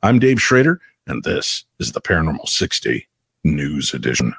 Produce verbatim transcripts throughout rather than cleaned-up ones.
I'm Dave Schrader, and this is the Paranormal sixty News Edition.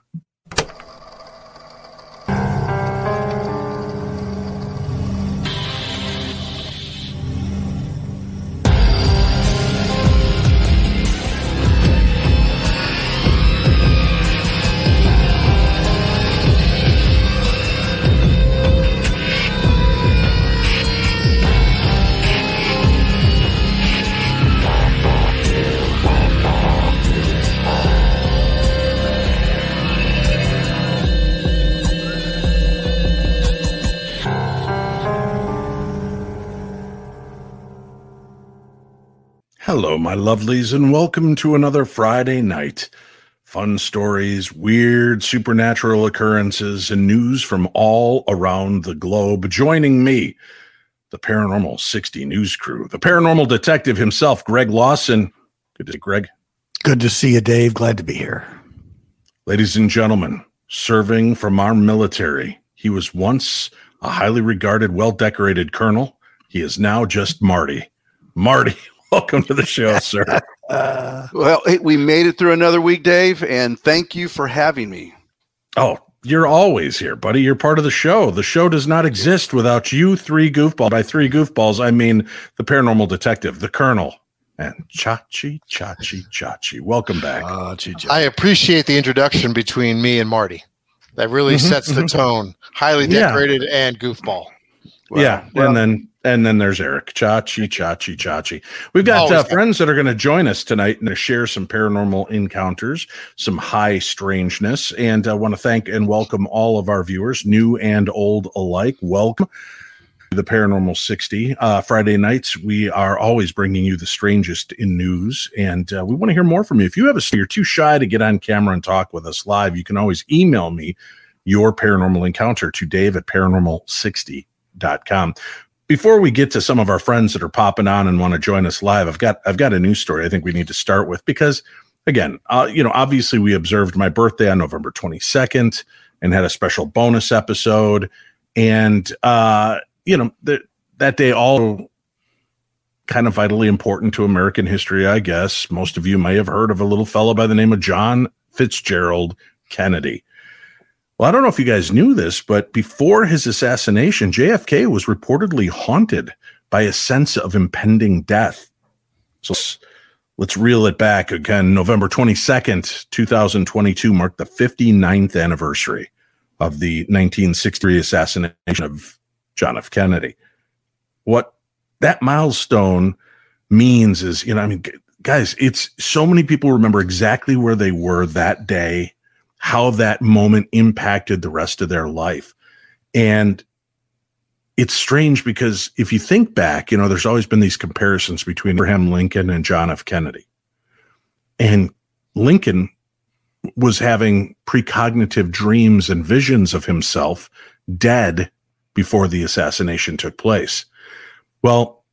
Hello, my lovelies, and welcome to another Friday night. Fun stories, weird supernatural occurrences, and news from all around the globe. Joining me, the Paranormal sixty News crew, the paranormal detective himself, Greg Lawson. Good to see you, Greg. Good to see you, Dave. Glad to be here. Ladies and gentlemen, serving from our military, he was once a highly regarded, well-decorated colonel. He is now just Marty. Marty, welcome to the show, sir. Uh, well, we made it through another week, Dave, and thank you for having me. Oh, you're always here, buddy. You're part of the show. The show does not exist without you three goofballs. By three goofballs, I mean the paranormal detective, the colonel, and Chachi, Chachi, Chachi. Welcome back. Uh, I appreciate the introduction between me and Marty. That really mm-hmm, sets the tone. Highly decorated yeah. and goofball. Well, yeah, well, and then and then there's Eric. Chachi, Chachi, Chachi. We've got uh, friends that are going to join us tonight and to share some paranormal encounters, some high strangeness, and I want to thank and welcome all of our viewers, new and old alike. Welcome to the Paranormal sixty. Uh, Friday nights, we are always bringing you the strangest in news, and uh, we want to hear more from you. If you have a you're too shy to get on camera and talk with us live, you can always email me your paranormal encounter to Dave at paranormal sixty dot com. Before we get to some of our friends that are popping on and want to join us live, I've got I've got a news story I think we need to start with because, again, uh, you know, obviously we observed my birthday on November twenty-second and had a special bonus episode, and uh, you know th- that day all kind of vitally important to American history, I guess. Most of you may have heard of a little fellow by the name of John Fitzgerald Kennedy. Well, I don't know if you guys knew this, but before his assassination, J F K was reportedly haunted by a sense of impending death. So let's reel it back again. November twenty-second, twenty twenty-two marked the fifty-ninth anniversary of the nineteen sixty-three assassination of John F. Kennedy. What that milestone means is, you know, I mean, guys, it's so many people remember exactly where they were that day, how that moment impacted the rest of their life. And it's strange because if you think back, you know, there's always been these comparisons between Abraham Lincoln and John F. Kennedy. And Lincoln was having precognitive dreams and visions of himself dead before the assassination took place. Well,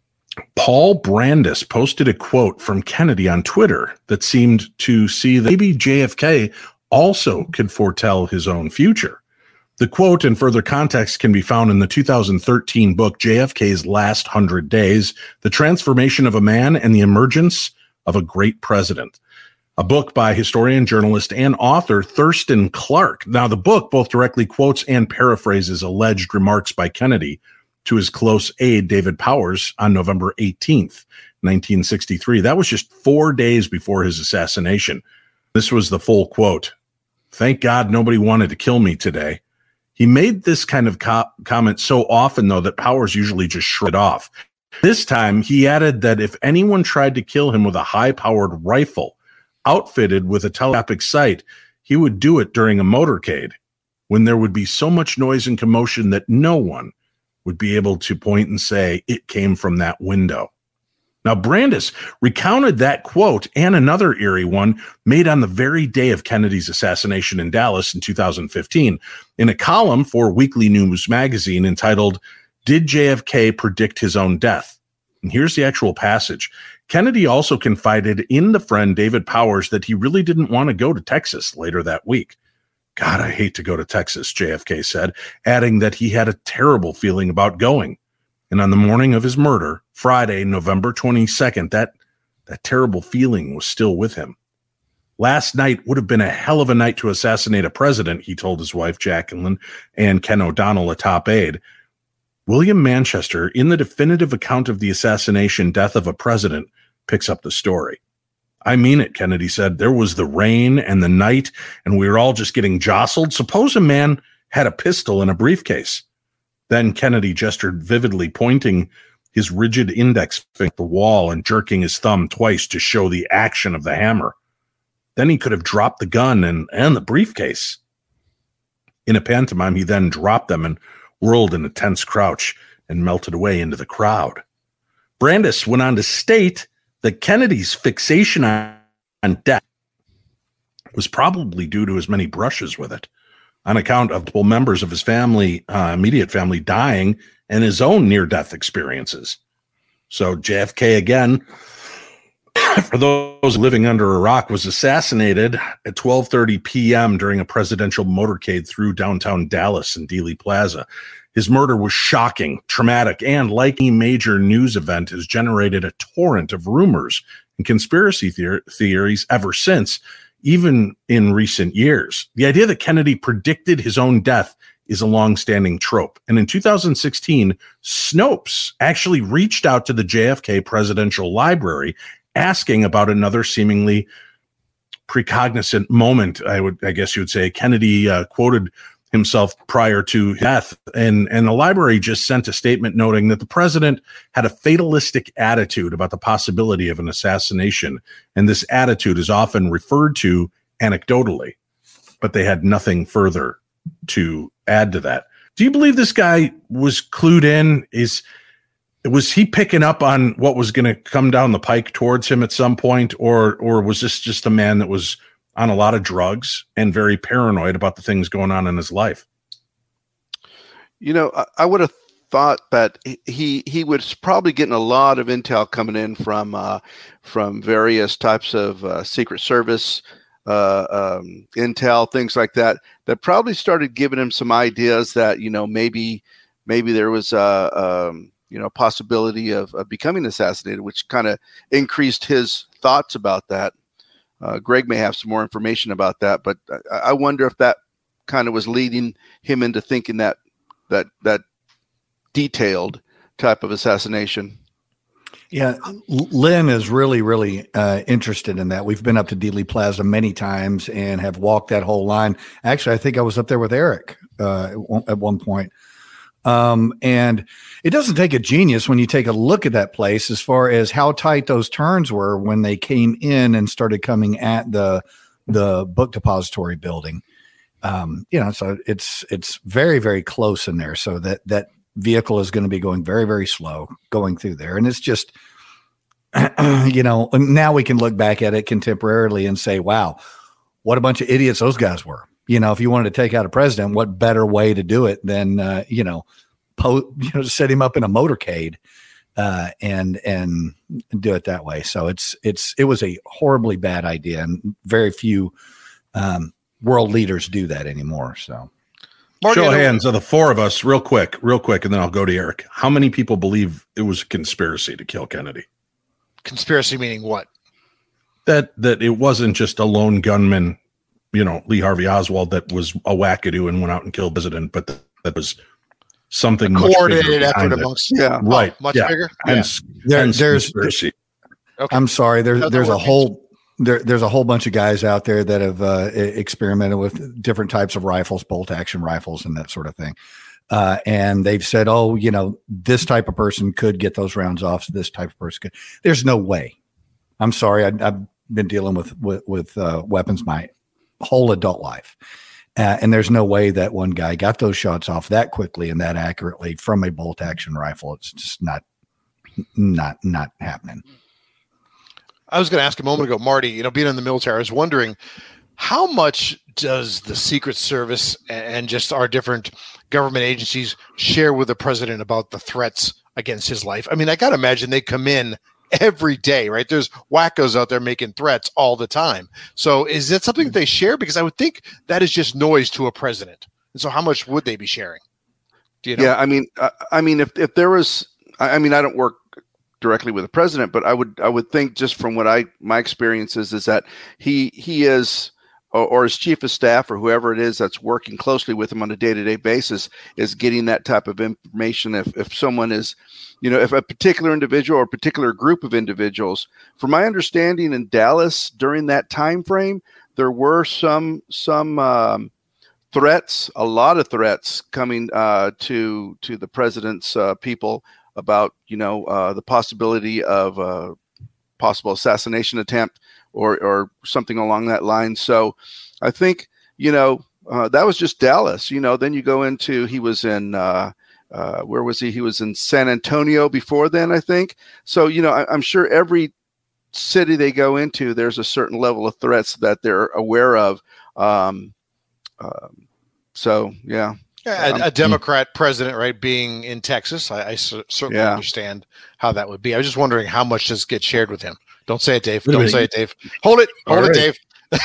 Paul Brandis posted a quote from Kennedy on Twitter that seemed to see that maybe J F K also could foretell his own future. The quote and further context can be found in the two thousand thirteen book, J F K's Last Hundred Days, The Transformation of a Man and the Emergence of a Great President, a book by historian, journalist, and author Thurston Clark. Now, the book both directly quotes and paraphrases alleged remarks by Kennedy to his close aide, David Powers, on November eighteenth, nineteen sixty-three. That was just four days before his assassination. This was the full quote. "Thank God nobody wanted to kill me today." He made this kind of co- comment so often, though, that Powers usually just shrugged it off. This time, he added that if anyone tried to kill him with a high-powered rifle outfitted with a telescopic sight, he would do it during a motorcade, when there would be so much noise and commotion that no one would be able to point and say it came from that window. Now, Brandis recounted that quote and another eerie one made on the very day of Kennedy's assassination in Dallas in two thousand fifteen in a column for Weekly News magazine entitled, "Did J F K Predict His Own Death?" And here's the actual passage. Kennedy also confided in the friend David Powers that he really didn't want to go to Texas later that week. "God, I hate to go to Texas," J F K said, adding that he had a terrible feeling about going. And on the morning of his murder, Friday, November twenty-second, that that terrible feeling was still with him. Last night would have been a hell of a night to assassinate a president, he told his wife, Jacqueline, and Ken O'Donnell, a top aide. William Manchester, in the definitive account of the assassination death of a president, picks up the story. I mean it, Kennedy said. There was the rain and the night, and we were all just getting jostled. Suppose a man had a pistol in a briefcase. Then Kennedy gestured vividly, pointing his rigid index finger at the wall and jerking his thumb twice to show the action of the hammer. Then he could have dropped the gun and, and the briefcase. In a pantomime, he then dropped them and whirled in a tense crouch and melted away into the crowd. Brandis went on to state that Kennedy's fixation on, on death was probably due to his many brushes with it, on account of multiple members of his family, uh, immediate family, dying and his own near-death experiences. So J F K, again, for those living under a rock, was assassinated at twelve thirty p.m. during a presidential motorcade through downtown Dallas and Dealey Plaza. His murder was shocking, traumatic, and like any major news event, has generated a torrent of rumors and conspiracy theor- theories ever since, even in recent years. The idea that Kennedy predicted his own death is a long-standing trope. And in two thousand sixteen, Snopes actually reached out to the J F K Presidential Library asking about another seemingly precognizant moment, I would, I guess you would say. Kennedy uh, quoted himself prior to death, and, and the library just sent a statement noting that the president had a fatalistic attitude about the possibility of an assassination, and this attitude is often referred to anecdotally, but they had nothing further to add to that. Do you believe this guy was clued in? Is Was he picking up on what was going to come down the pike towards him at some point, or or was this just a man that was on a lot of drugs and very paranoid about the things going on in his life? You know, I, I would have thought that he he was probably getting a lot of intel coming in from uh, from various types of uh, Secret Service uh, um, intel, things like that, that probably started giving him some ideas that, you know, maybe maybe there was a uh, um, you know, possibility of, of becoming assassinated, which kind of increased his thoughts about that. Uh, Greg may have some more information about that, but I, I wonder if that kind of was leading him into thinking that that that detailed type of assassination. Yeah, Lynn is really, really uh, interested in that. We've been up to Dealey Plaza many times and have walked that whole line. Actually, I think I was up there with Eric uh, at one point. Um, and it doesn't take a genius when you take a look at that place as far as how tight those turns were when they came in and started coming at the the book depository building. Um, you know, so it's it's very, very close in there. So that that vehicle is going to be going very, very slow going through there. And it's just, you know, now we can look back at it contemporarily and say, wow, what a bunch of idiots those guys were. You know, if you wanted to take out a president, what better way to do it than, uh, you know, po- you know, set him up in a motorcade uh, and and do it that way. So it's it's it was a horribly bad idea, and very few um, world leaders do that anymore. So, Marty, show of hands of the four of us, real quick, real quick, and then I'll go to Eric. How many people believe it was a conspiracy to kill Kennedy? Conspiracy meaning what? That that it wasn't just a lone gunman, you know, Lee Harvey Oswald, that was a wackadoo and went out and killed the president, but that, that was something a much coordinated effort it. amongst, yeah, right, oh, much yeah. bigger. Hence, yeah. There, hence there's, conspiracy. Okay. I'm sorry. There's there's a whole there there's a whole bunch of guys out there that have uh, experimented with different types of rifles, bolt action rifles, and that sort of thing. Uh, and they've said, oh, you know, this type of person could get those rounds off. So this type of person could. There's no way. I'm sorry. I, I've been dealing with with, with uh, weapons my whole adult life. Uh, and there's no way that one guy got those shots off that quickly and that accurately from a bolt action rifle. It's just not, not, not happening. I was going to ask a moment ago, Marty, you know, being in the military, I was wondering how much does the Secret Service and just our different government agencies share with the president about the threats against his life? I mean, I got to imagine they come in every day, right? There's wackos out there making threats all the time. So is that something that they share? Because I would think that is just noise to a president. And so how much would they be sharing? Do you know? Yeah, I mean, I, I mean, if, if there was, I mean, I don't work directly with the president, but I would I would think just from what I my experiences is that he he is or, or his chief of staff or whoever it is that's working closely with him on a day-to-day basis is getting that type of information. If if someone is, you know, if a particular individual or a particular group of individuals, from my understanding in Dallas during that time frame, there were some some um, threats, a lot of threats coming uh, to to the president's uh, people about, you know, uh, the possibility of a possible assassination attempt or or something along that line. So I think, you know, uh, that was just Dallas. You know, then you go into, he was in, uh, uh, where was he? He was in San Antonio before then, I think. So, you know, I, I'm sure every city they go into, there's a certain level of threats that they're aware of. Um, um, so, yeah. A, a Democrat president, right, being in Texas, I, I c- certainly Yeah. understand how that would be. I was just wondering how much does get shared with him. Don't say it, Dave. Wait a Don't minute. say it, Dave. Hold it. Hold All it, right. Dave.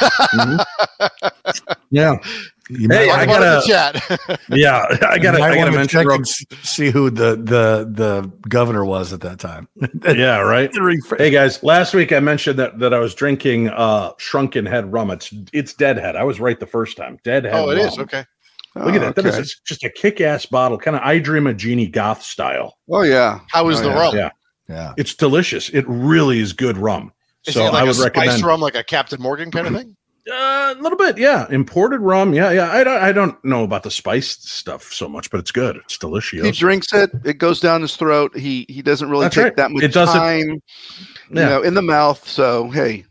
Mhm. Yeah. You Hey, Talk I about it in gotta- the chat. Yeah. I gotta, might I gotta wanna mention check real, and s- see who the the the governor was at that time. yeah, right. Hey guys, last week I mentioned that that I was drinking uh Shrunken Head rum. It's it's Deadhead. I was right the first time. Deadhead. Oh, it rum. is. Okay. Look at that. That is Okay. it's just a kick-ass bottle, kind of I Dream of Jeannie goth style. Oh, yeah. How is Oh, the yeah. rum? Yeah. Yeah. It's delicious. It really is good rum. Is so it like I would a spice recommend rum, like a Captain Morgan kind of thing? Uh, a little bit, yeah. Imported rum, yeah, yeah. I don't, I don't know about the spice stuff so much, but it's good. It's delicious. He drinks it. It goes down his throat. He he doesn't really That's take right. that much It doesn't- time, you Yeah. know, in the mouth. So, hey,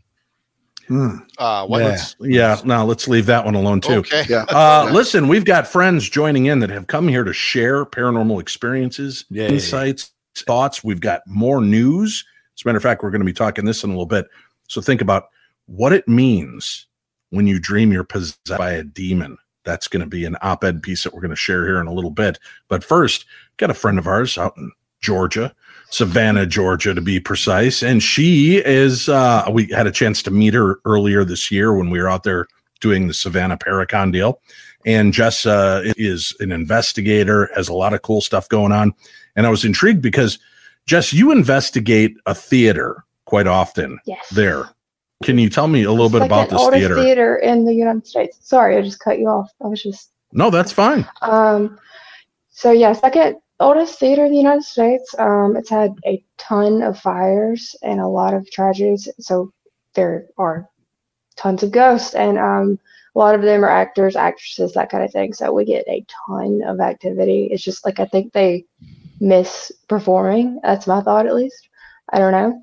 Hmm. Uh, what? Yeah. Yeah, no, let's leave that one alone too. Okay. yeah. Uh, listen, we've got friends joining in that have come here to share paranormal experiences, Yay. insights, thoughts. We've got more news. As a matter of fact, we're going to be talking this in a little bit. So think about what it means when you dream you're possessed by a demon. That's going to be an op-ed piece that we're going to share here in a little bit. But first, got a friend of ours out in Georgia, Savannah, Georgia, to be precise. And she is, uh, we had a chance to meet her earlier this year when we were out there doing the Savannah Paracon deal. And Jess uh, is an investigator, has a lot of cool stuff going on. And I was intrigued because, Jess, you investigate a theater quite often Yes. there. Can you tell me a little bit Second about this oldest theater? theater in the United States. Sorry, I just cut you off. I was just No, that's fine. um. So yeah, second oldest theater in the United States. Um, it's had a ton of fires and a lot of tragedies. So there are tons of ghosts, and um, a lot of them are actors, actresses, that kind of thing. So we get a ton of activity. It's just like I think they miss performing. That's my thought, at least. I don't know.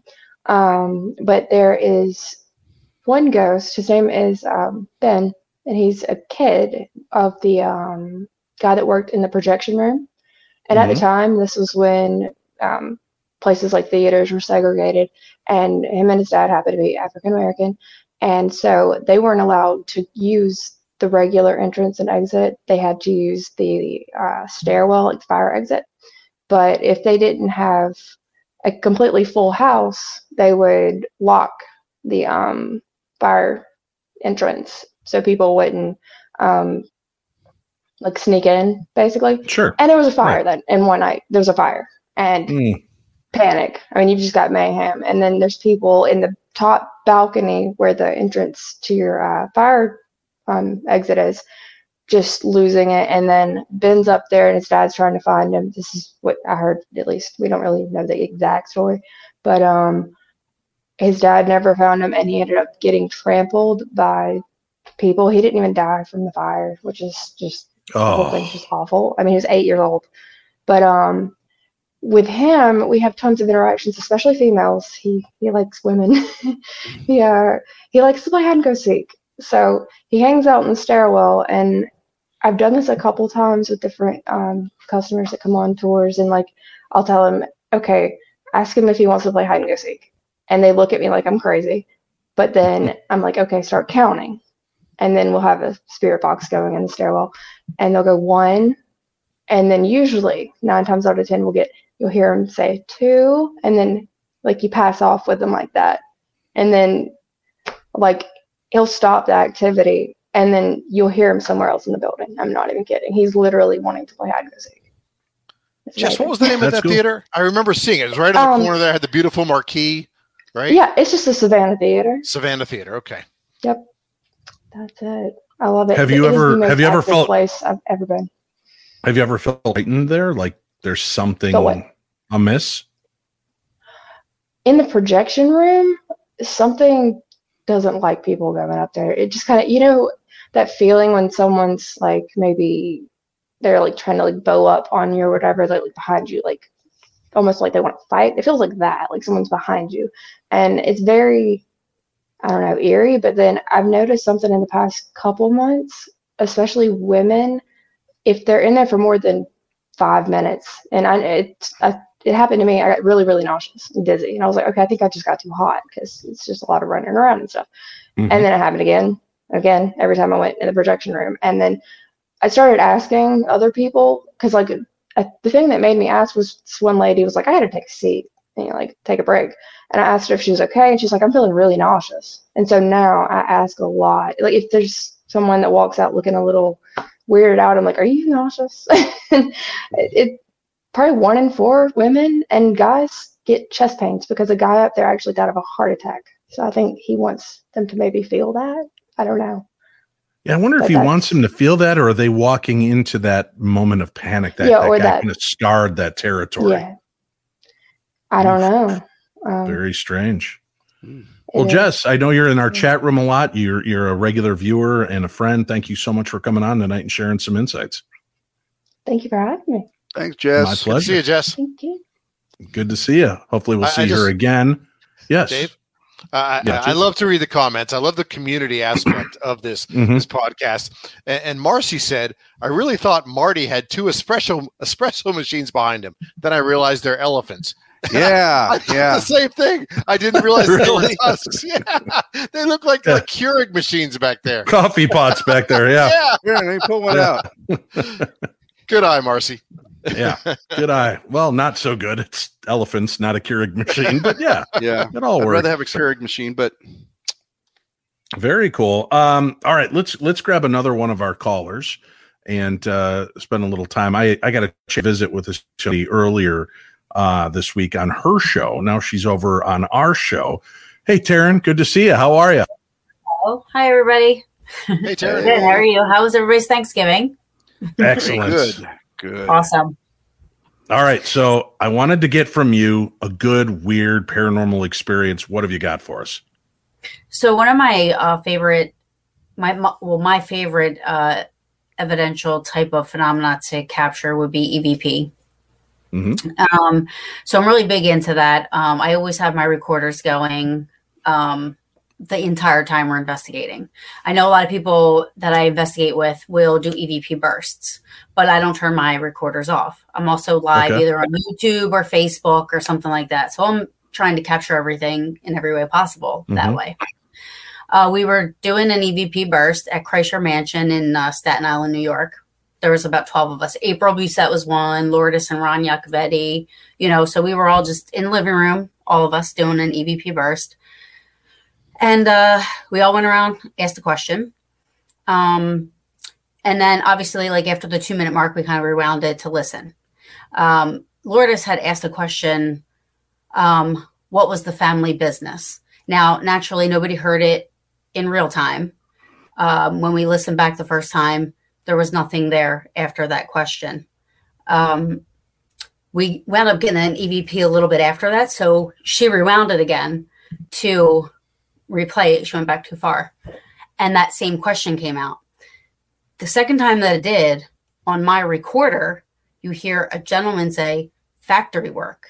Um, but there is one ghost. His name is um, Ben, and he's a kid of the um, guy that worked in the projection room. And at Mhm. the time, this was when um, places like theaters were segregated, and him and his dad happened to be African American, and so they weren't allowed to use the regular entrance and exit. They had to use the uh, stairwell, like the fire exit. But if they didn't have a completely full house, they would lock the um, fire entrance so people wouldn't um, like sneak in, basically. Sure. And there was a fire Right. then, and one night there was a fire and Mm. panic. I mean, you just got mayhem. And then there's people in the top balcony where the entrance to your uh, fire um, exit is, just losing it. And then Ben's up there and his dad's trying to find him. This is what I heard, at least. We don't really know the exact story. But um, his dad never found him, and he ended up getting trampled by people. He didn't even die from the fire, which is just the whole Oh, thing's just awful. I mean, he was eight years old. But um, with him, we have tons of interactions, especially females. He he likes women. he uh, he likes to play hide and go seek. So he hangs out in the stairwell, and I've done this a couple times with different um, customers that come on tours, and like I'll tell him, okay, ask him if he wants to play hide and go seek, and they look at me like I'm crazy. But then I'm like, okay, start counting, and then we'll have a spirit box going in the stairwell, and they'll go one, and then usually nine times out of ten we'll get you'll hear him say two, and then like you pass off with them like that, and then like he'll stop the activity, and then you'll hear him somewhere else in the building. I'm not even kidding. He's literally wanting to play hide and go seek. Jess, what was the name That's of that cool. theater? I remember seeing it. It was right in the Um, corner there. Had the beautiful marquee, right? Yeah, it's just the Savannah Theater. Savannah Theater. Okay. Yep, that's it. I love it. Have you It is ever- the most have you ever active felt- place I've ever been? Have you ever felt frightened there? Like there's something Felt what? amiss? In the projection room, something doesn't like people going up there. It just kind of, you know, that feeling when someone's like maybe they're like trying to like bow up on you or whatever, they're like behind you, like almost like they want to fight. It feels like that, like someone's behind you. And it's very, I don't know, eerie. But then I've noticed something in the past couple months, especially women, if they're in there for more than five minutes, and I, it, I, it happened to me, I got really, really nauseous and dizzy. And I was like, okay, I think I just got too hot because it's just a lot of running around and stuff. Mhm. And then it happened again, again, every time I went in the projection room. And then I started asking other people, because like uh, the thing that made me ask was this one lady was like, I had to take a seat, and, you know, like take a break. And I asked her if she was okay, and she's like, I'm feeling really nauseous. And so now I ask a lot. Like if there's someone that walks out looking a little weirded out, I'm like, are you nauseous? it, it probably one in four women and guys get chest pains because a guy up there actually died of a heart attack. So I think he wants them to maybe feel that. I don't know. Yeah, I wonder if But he that's- wants them to feel that, or are they walking into that moment of panic that, Yeah, that or guy that- kind of scarred that territory? Yeah. I don't know. Um, Very strange. Hmm. Well, it is. Jess, I know you're in our Yeah. chat room a lot. You're you're a regular viewer and a friend. Thank you so much for coming on tonight and sharing some insights. Thank you for having me. Thanks, Jess. My Good to pleasure. see you, Jess. Thank you. Good to see you. Hopefully, we'll I- see I her just- again. Yes, Dave? Uh, Yeah, I, I love to read the comments. I love the community aspect of this Mhm. this podcast. And, and Marcy said, "I really thought Marty had two espresso espresso machines behind him. Then I realized they're elephants." Yeah, I thought yeah. the same thing. I didn't realize they were Really? tusks. Yeah, they look like Yeah. like Keurig machines back there. Coffee pots back there. Yeah, Yeah, Here, let me pull one Yeah. out. good eye, Marcy. yeah. Good eye. Well, not so good. It's elephants, not a Keurig machine. But yeah, Yeah. it all I'd works. rather have a Keurig machine, but Very cool. Um, all right, let's let's grab another one of our callers and uh, spend a little time. I I got a visit with this lady earlier uh, this week on her show. Now she's over on our show. Hey, Taryn, good to see you. How are you? Oh, hi everybody. Hey, Terry. Good. How are you? How was everybody's Thanksgiving? Excellent. good. Good. Awesome. All right, so I wanted to get from you a good, weird paranormal experience. What have you got for us? So one of my uh, favorite, my my- well, my favorite uh, evidential type of phenomena to capture would be E V P. Mhm. Um, so I'm really big into that. Um, I always have my recorders going um, the entire time we're investigating. I know a lot of people that I investigate with will do E V P bursts, but I don't turn my recorders off. I'm also live Okay. either on YouTube or Facebook or something like that. So I'm trying to capture everything in every way possible that Mhm. way. Uh, we were doing an E V P burst at Kreischer Mansion in uh, Staten Island, New York. There was about twelve of us. April Busette was one, Lourdes and Ron Iacovetti, you know, so we were all just in the living room, all of us doing an E V P burst. And uh, we all went around, asked a question. Um, and then obviously, like after the two minute mark, we kind of rewound it to listen. Um, Lourdes had asked a question, um, what was the family business? Now, naturally, nobody heard it in real time. Um, when we listened back the first time, there was nothing there after that question. Um, we wound up getting an E V P a little bit after that. So she rewound it again to replay it. She went back too far. And that same question came out. The second time that it did, on my recorder, you hear a gentleman say, factory work.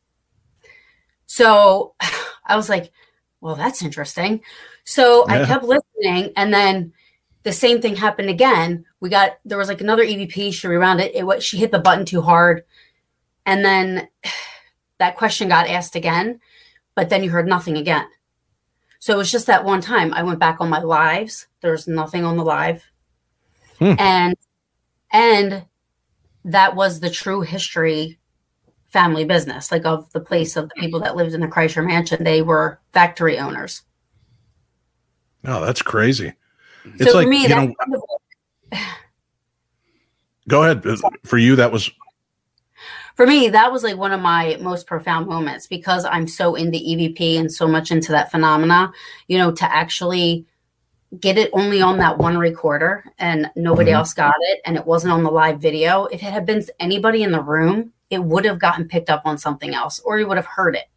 So I was like, well, that's interesting. So Yeah. I kept listening, and then the same thing happened again. We got, there was like another E V P. She rewound it. It was, she hit the button too hard. And then that question got asked again, but then you heard nothing again. So it was just that one time. I went back on my lives. There was nothing on the live. Hmm. And, and that was the true history family business, like of the place of the people that lived in the Kreischer Mansion. They were factory owners. Oh, that's crazy. It's so like, for me, you that's know, kind of go ahead. For you, that was, for me, that was like one of my most profound moments because I'm so into E V P and so much into that phenomena, you know, to actually get it only on that one recorder and nobody mm-hmm. else got it. And it wasn't on the live video. If it had been anybody in the room, it would have gotten picked up on something else or you would have heard it.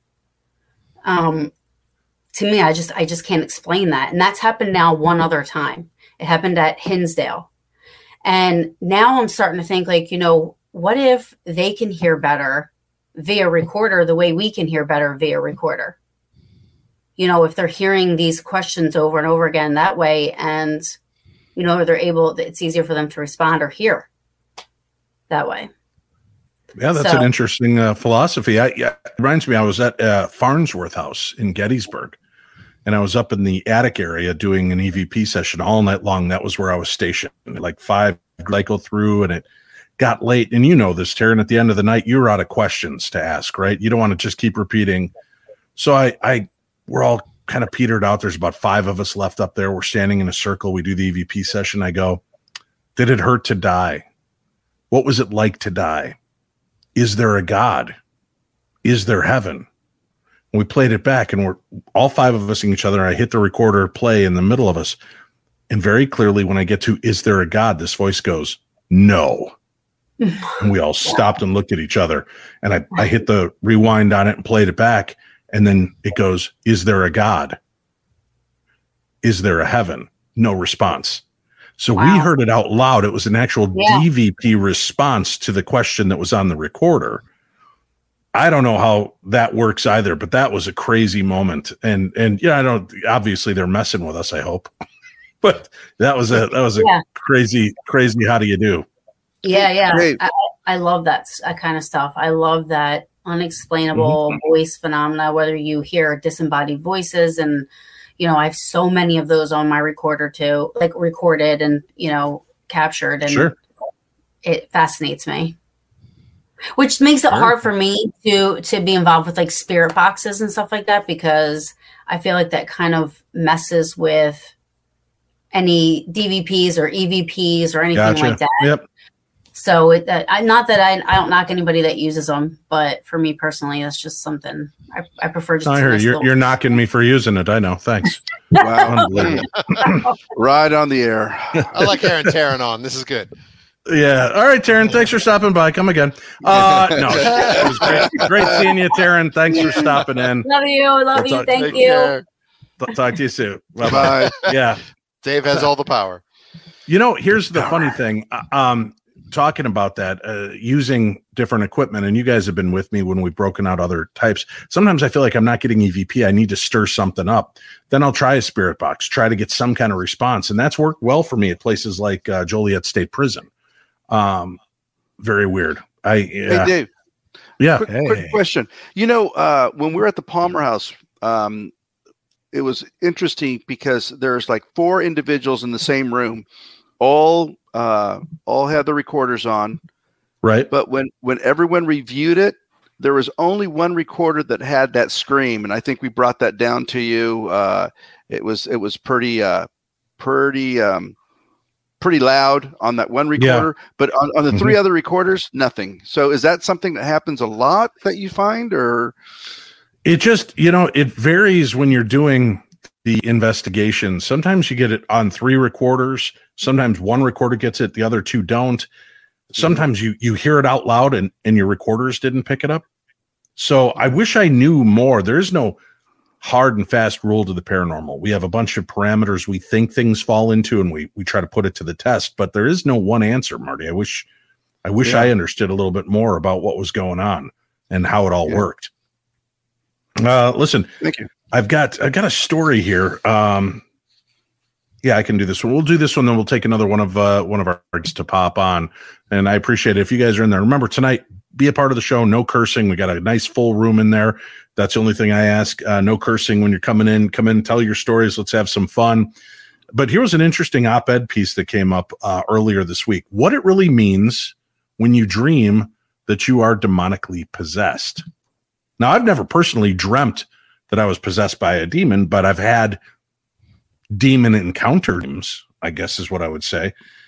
Um, to me, I just, I just can't explain that. And that's happened now one other time. It happened at Hinsdale. And now I'm starting to think like, you know, what if they can hear better via recorder the way we can hear better via recorder? You know, if they're hearing these questions over and over again that way and, you know, they're able, it's easier for them to respond or hear that way. Yeah, that's so, an interesting uh, philosophy. I, yeah, it reminds me, I was at uh, Farnsworth House in Gettysburg, and I was up in the attic area doing an E V P session all night long. That was where I was stationed. Like five, I go through, and it got late. And you know this, Taryn, at the end of the night, you're out of questions to ask, right? You don't want to just keep repeating. So I, I, we're all kind of petered out. There's about five of us left up there. We're standing in a circle. We do the E V P session. I go, did it hurt to die? What was it like to die? Is there a God? Is there heaven? And we played it back, and we're all five of us seeing each other. And I hit the recorder play in the middle of us. And very clearly, when I get to, is there a God? This voice goes, no. And we all stopped and looked at each other. And I, I hit the rewind on it and played it back. And then it goes, is there a God? Is there a heaven? No response. So wow. We heard it out loud. It was an actual yeah. D V P response to the question that was on the recorder. I don't know how that works either, but that was a crazy moment. And, and yeah, I don't, obviously they're messing with us, I hope, but that was a, that was a yeah. crazy, crazy. How do you do? Yeah. Yeah. Hey. I, I love that, that kind of stuff. I love that unexplainable mm-hmm. voice phenomena, whether you hear disembodied voices. And, you know, I have so many of those on my recorder too, like recorded and, you know, captured, and sure. It fascinates me. Which makes it sure. hard for me to to be involved with like spirit boxes and stuff like that, because I feel like that kind of messes with any D V Ps or E V Ps or anything gotcha. Like that. Yep. So it, uh, I, not that I, I don't knock anybody that uses them, but for me personally, that's just something I, I prefer. Just I hear you're, little- you're knocking me for using it. I know. Thanks. Wow. Right on the air. I like hearing Taryn on. This is good. Yeah. All right, Taryn. Thanks for stopping by. Come again. Uh, no, it was great. Great seeing you, Taryn. Thanks for stopping in. Love you. Love we'll you. Thank you. Care. Talk to you soon. Bye. Yeah. Dave has all the power. You know, here's the funny thing. Um, talking about that, uh, using different equipment, and you guys have been with me when we've broken out other types. Sometimes I feel like I'm not getting E V P. I need to stir something up. Then I'll try a spirit box, try to get some kind of response. And that's worked well for me at places like uh, Joliet State Prison. Um, very weird. I, yeah. Hey, Dave. Yeah. Quick, hey. quick question. You know, uh, when we were at the Palmer House, um, it was interesting because there's like four individuals in the same room, all uh, all had the recorders on. Right. But when, when everyone reviewed it, there was only one recorder that had that scream. And I think we brought that down to you. Uh, it was, it was pretty, uh, pretty, um, pretty loud on that one recorder, yeah. but on, on the mm-hmm. three other recorders, nothing. So is that something that happens a lot that you find, or? It just, you know, it varies when you're doing the investigation. Sometimes you get it on three recorders. Sometimes one recorder gets it, the other two don't. Sometimes you you hear it out loud and, and your recorders didn't pick it up. So I wish I knew more. There is no hard and fast rule to the paranormal. We have a bunch of parameters we think things fall into, and we we try to put it to the test, but there is no one answer, Marty. I wish I wish yeah. I understood a little bit more about what was going on and how it all yeah. worked. Uh, listen, thank you. I've got I've got a story here. Um, yeah, I can do this one. We'll do this one, then we'll take another one of uh, one of our guests to pop on. And I appreciate it if you guys are in there. Remember tonight, be a part of the show. No cursing. We got a nice full room in there. That's the only thing I ask. Uh, no cursing when you're coming in. Come in, tell your stories. Let's have some fun. But here was an interesting op-ed piece that came up uh, earlier this week. What it really means when you dream that you are demonically possessed. Now, I've never personally dreamt that I was possessed by a demon, but I've had demon encounter dreams, I guess is what I would say.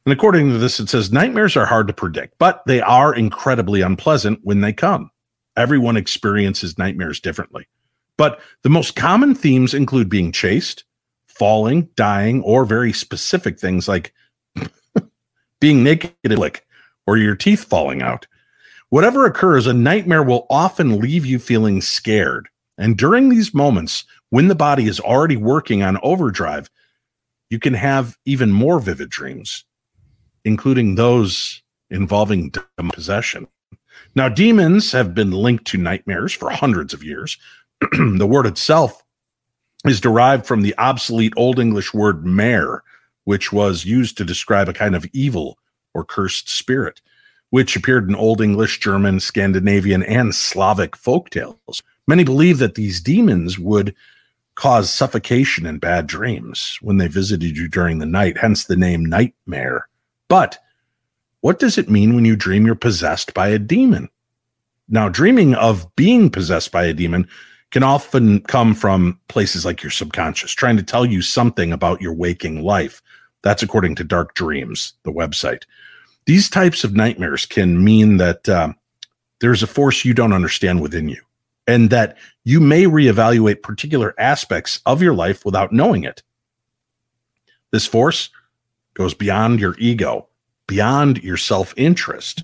And according to this, it says nightmares are hard to predict, but they are incredibly unpleasant when they come. Everyone experiences nightmares differently. But the most common themes include being chased, falling, dying, or very specific things like being naked or your teeth falling out. Whatever occurs, a nightmare will often leave you feeling scared. And during these moments, when the body is already working on overdrive, you can have even more vivid dreams, including those involving demonic possession. Now, demons have been linked to nightmares for hundreds of years. The word itself is derived from the obsolete Old English word mare, which was used to describe a kind of evil or cursed spirit, which appeared in Old English, German, Scandinavian, and Slavic folktales. Many believe that these demons would cause suffocation and bad dreams when they visited you during the night, hence the name nightmare. But what does it mean when you dream you're possessed by a demon? Now, dreaming of being possessed by a demon can often come from places like your subconscious, trying to tell you something about your waking life. That's according to Dark Dreams, the website. These types of nightmares can mean that uh, there's a force you don't understand within you, and that you may reevaluate particular aspects of your life without knowing it. This force goes beyond your ego, beyond your self-interest.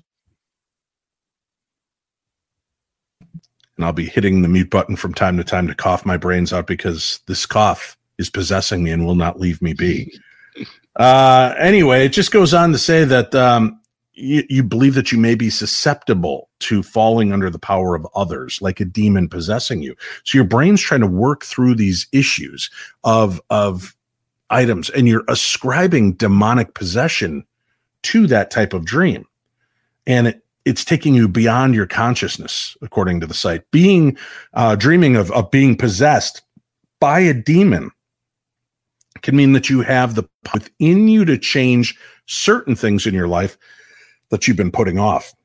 And I'll be hitting the mute button from time to time to cough my brains out because this cough is possessing me and will not leave me be. Uh, anyway, it just goes on to say that um, you, you believe that you may be susceptible to falling under the power of others, like a demon possessing you. So your brain's trying to work through these issues of, of items, and you're ascribing demonic possession to that type of dream. And it, it's taking you beyond your consciousness, according to the site. Being, uh, dreaming of, of being possessed by a demon can mean that you have the power within you to change certain things in your life that you've been putting off.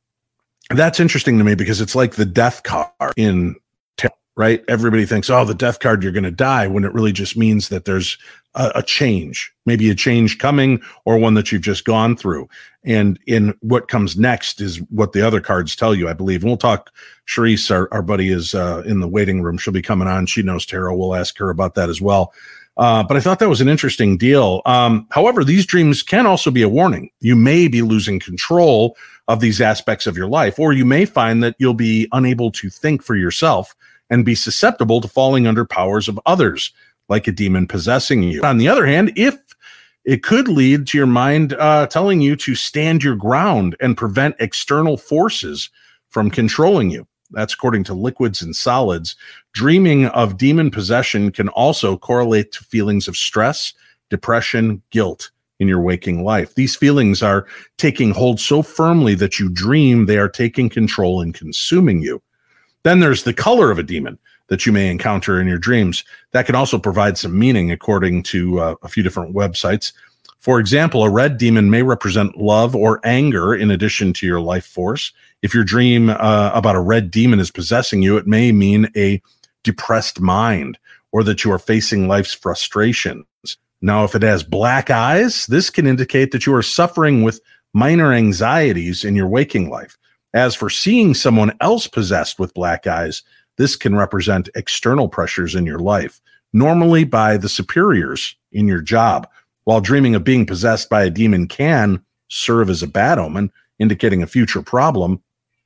That's interesting to me because it's like the death card in tarot, right? Everybody thinks, oh, the death card, you're going to die, when it really just means that there's a, a change, maybe a change coming or one that you've just gone through. And in what comes next is what the other cards tell you, I believe. And we'll talk. Charisse, our, our buddy, is uh, in the waiting room. She'll be coming on. She knows tarot. We'll ask her about that as well. Uh, but I thought that was an interesting deal. Um, however, these dreams can also be a warning. You may be losing control of these aspects of your life, or you may find that you'll be unable to think for yourself and be susceptible to falling under powers of others, like a demon possessing you. On the other hand, if it could lead to your mind uh, telling you to stand your ground and prevent external forces from controlling you. That's according to Liquids and Solids. Dreaming of demon possession can also correlate to feelings of stress, depression, guilt in your waking life. These feelings are taking hold so firmly that you dream they are taking control and consuming you. Then there's the color of a demon that you may encounter in your dreams. That can also provide some meaning according to uh, a few different websites. For example, a red demon may represent love or anger in addition to your life force. If your dream uh, about a red demon is possessing you, it may mean a depressed mind or that you are facing life's frustrations. Now, if it has black eyes, this can indicate that you are suffering with minor anxieties in your waking life. As for seeing someone else possessed with black eyes, this can represent external pressures in your life, normally by the superiors in your job. While dreaming of being possessed by a demon can serve as a bad omen, indicating a future problem,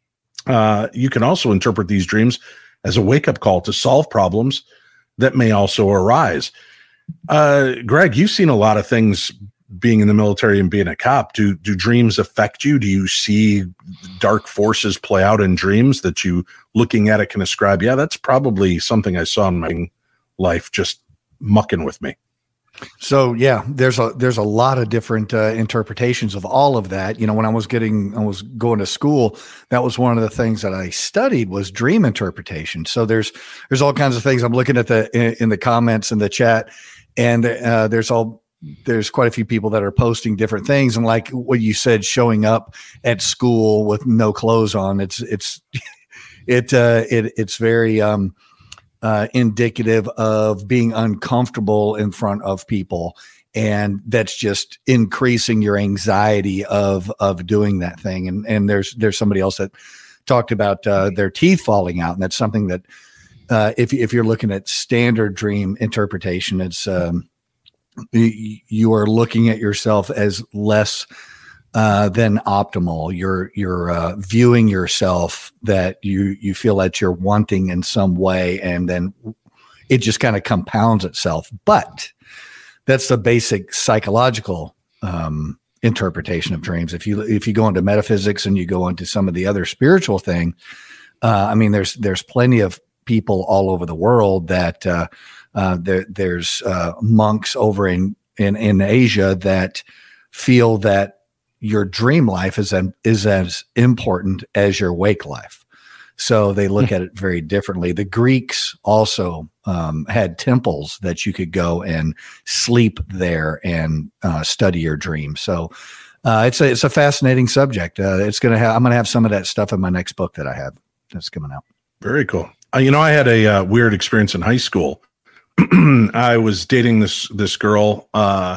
uh, you can also interpret these dreams as a wake-up call to solve problems that may also arise. Uh, Greg, you've seen a lot of things being in the military and being a cop. Do do dreams affect you? Do you see dark forces play out in dreams that you, looking at it, can ascribe, yeah, that's probably something I saw in my life just mucking with me? So yeah, there's a there's a lot of different uh, interpretations of all of that. You know, when I was getting I was going to school, that was one of the things that I studied was dream interpretation. So there's there's all kinds of things. I'm looking at the in, in the comments in the chat, and uh, there's all there's quite a few people that are posting different things. And like what you said, showing up at school with no clothes on, it's it's it uh, it it's very um uh, indicative of being uncomfortable in front of people. And that's just increasing your anxiety of of doing that thing. And and there's there's somebody else that talked about uh, their teeth falling out, and that's something that uh, if if you're looking at standard dream interpretation, it's um, you, you are looking at yourself as less uh, than optimal. You're you're uh, viewing yourself that you you feel that you're wanting in some way, and then it just kind of compounds itself. But that's the basic psychological um, interpretation of dreams. If you if you go into metaphysics and you go into some of the other spiritual thing, uh, I mean, there's there's plenty of people all over the world that uh, uh, there there's uh, monks over in, in in Asia that feel that your dream life is an, is as important as your wake life. So they look at it very differently. The Greeks also um, had temples that you could go and sleep there and uh, study your dreams. So uh, it's a it's a fascinating subject. Uh, it's gonna have I'm gonna have some of that stuff in my next book that I have that's coming out. Very cool. Uh, you know, I had a uh, weird experience in high school. I was dating this this girl. Uh,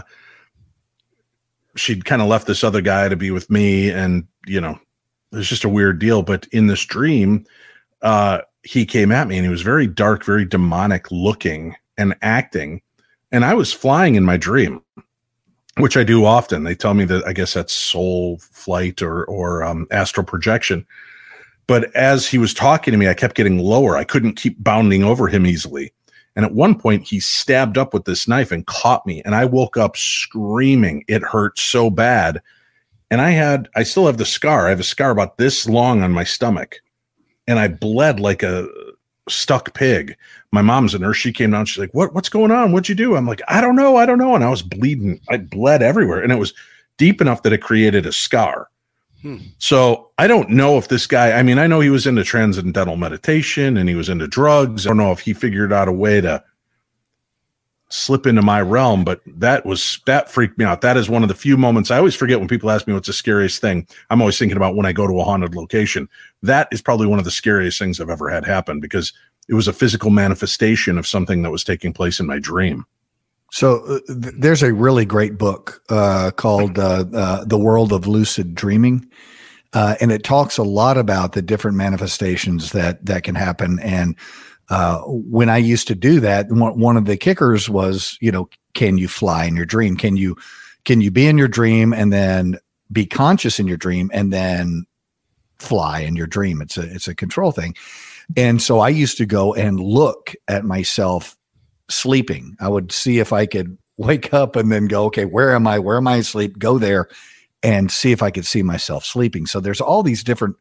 she'd kind of left this other guy to be with me, and you know. It was just a weird deal. But in this dream, uh, he came at me and he was very dark, very demonic looking and acting. And I was flying in my dream, which I do often. They tell me that I guess that's soul flight or, or um, astral projection. But as he was talking to me, I kept getting lower. I couldn't keep bounding over him easily. And at one point he stabbed up with this knife and caught me. And I woke up screaming. It hurt so bad. And I had, I still have the scar. I have a scar about this long on my stomach. And I bled like a stuck pig. My mom's a nurse. She came down. She's like, what, what's going on? What'd you do? I'm like, I don't know. I don't know. And I was bleeding. I bled everywhere. And it was deep enough that it created a scar. Hmm. So I don't know if this guy, I mean, I know he was into transcendental meditation and he was into drugs. I don't know if he figured out a way to slip into my realm, but that was that freaked me out. That is one of the few moments I always forget when people ask me what's the scariest thing. I'm always thinking about when I go to a haunted location. That is probably one of the scariest things I've ever had happen because it was a physical manifestation of something that was taking place in my dream. So uh, th- there's a really great book uh, called uh, uh, The World of Lucid Dreaming. Uh, and it talks a lot about the different manifestations that that can happen. And Uh, when I used to do that, one, one of the kickers was, you know, can you fly in your dream? Can you, can you be in your dream and then be conscious in your dream and then fly in your dream? It's a, it's a control thing. And so I used to go and look at myself sleeping. I would see if I could wake up and then go, okay, where am I? Where am I asleep? Go there and see if I could see myself sleeping. So there's all these different,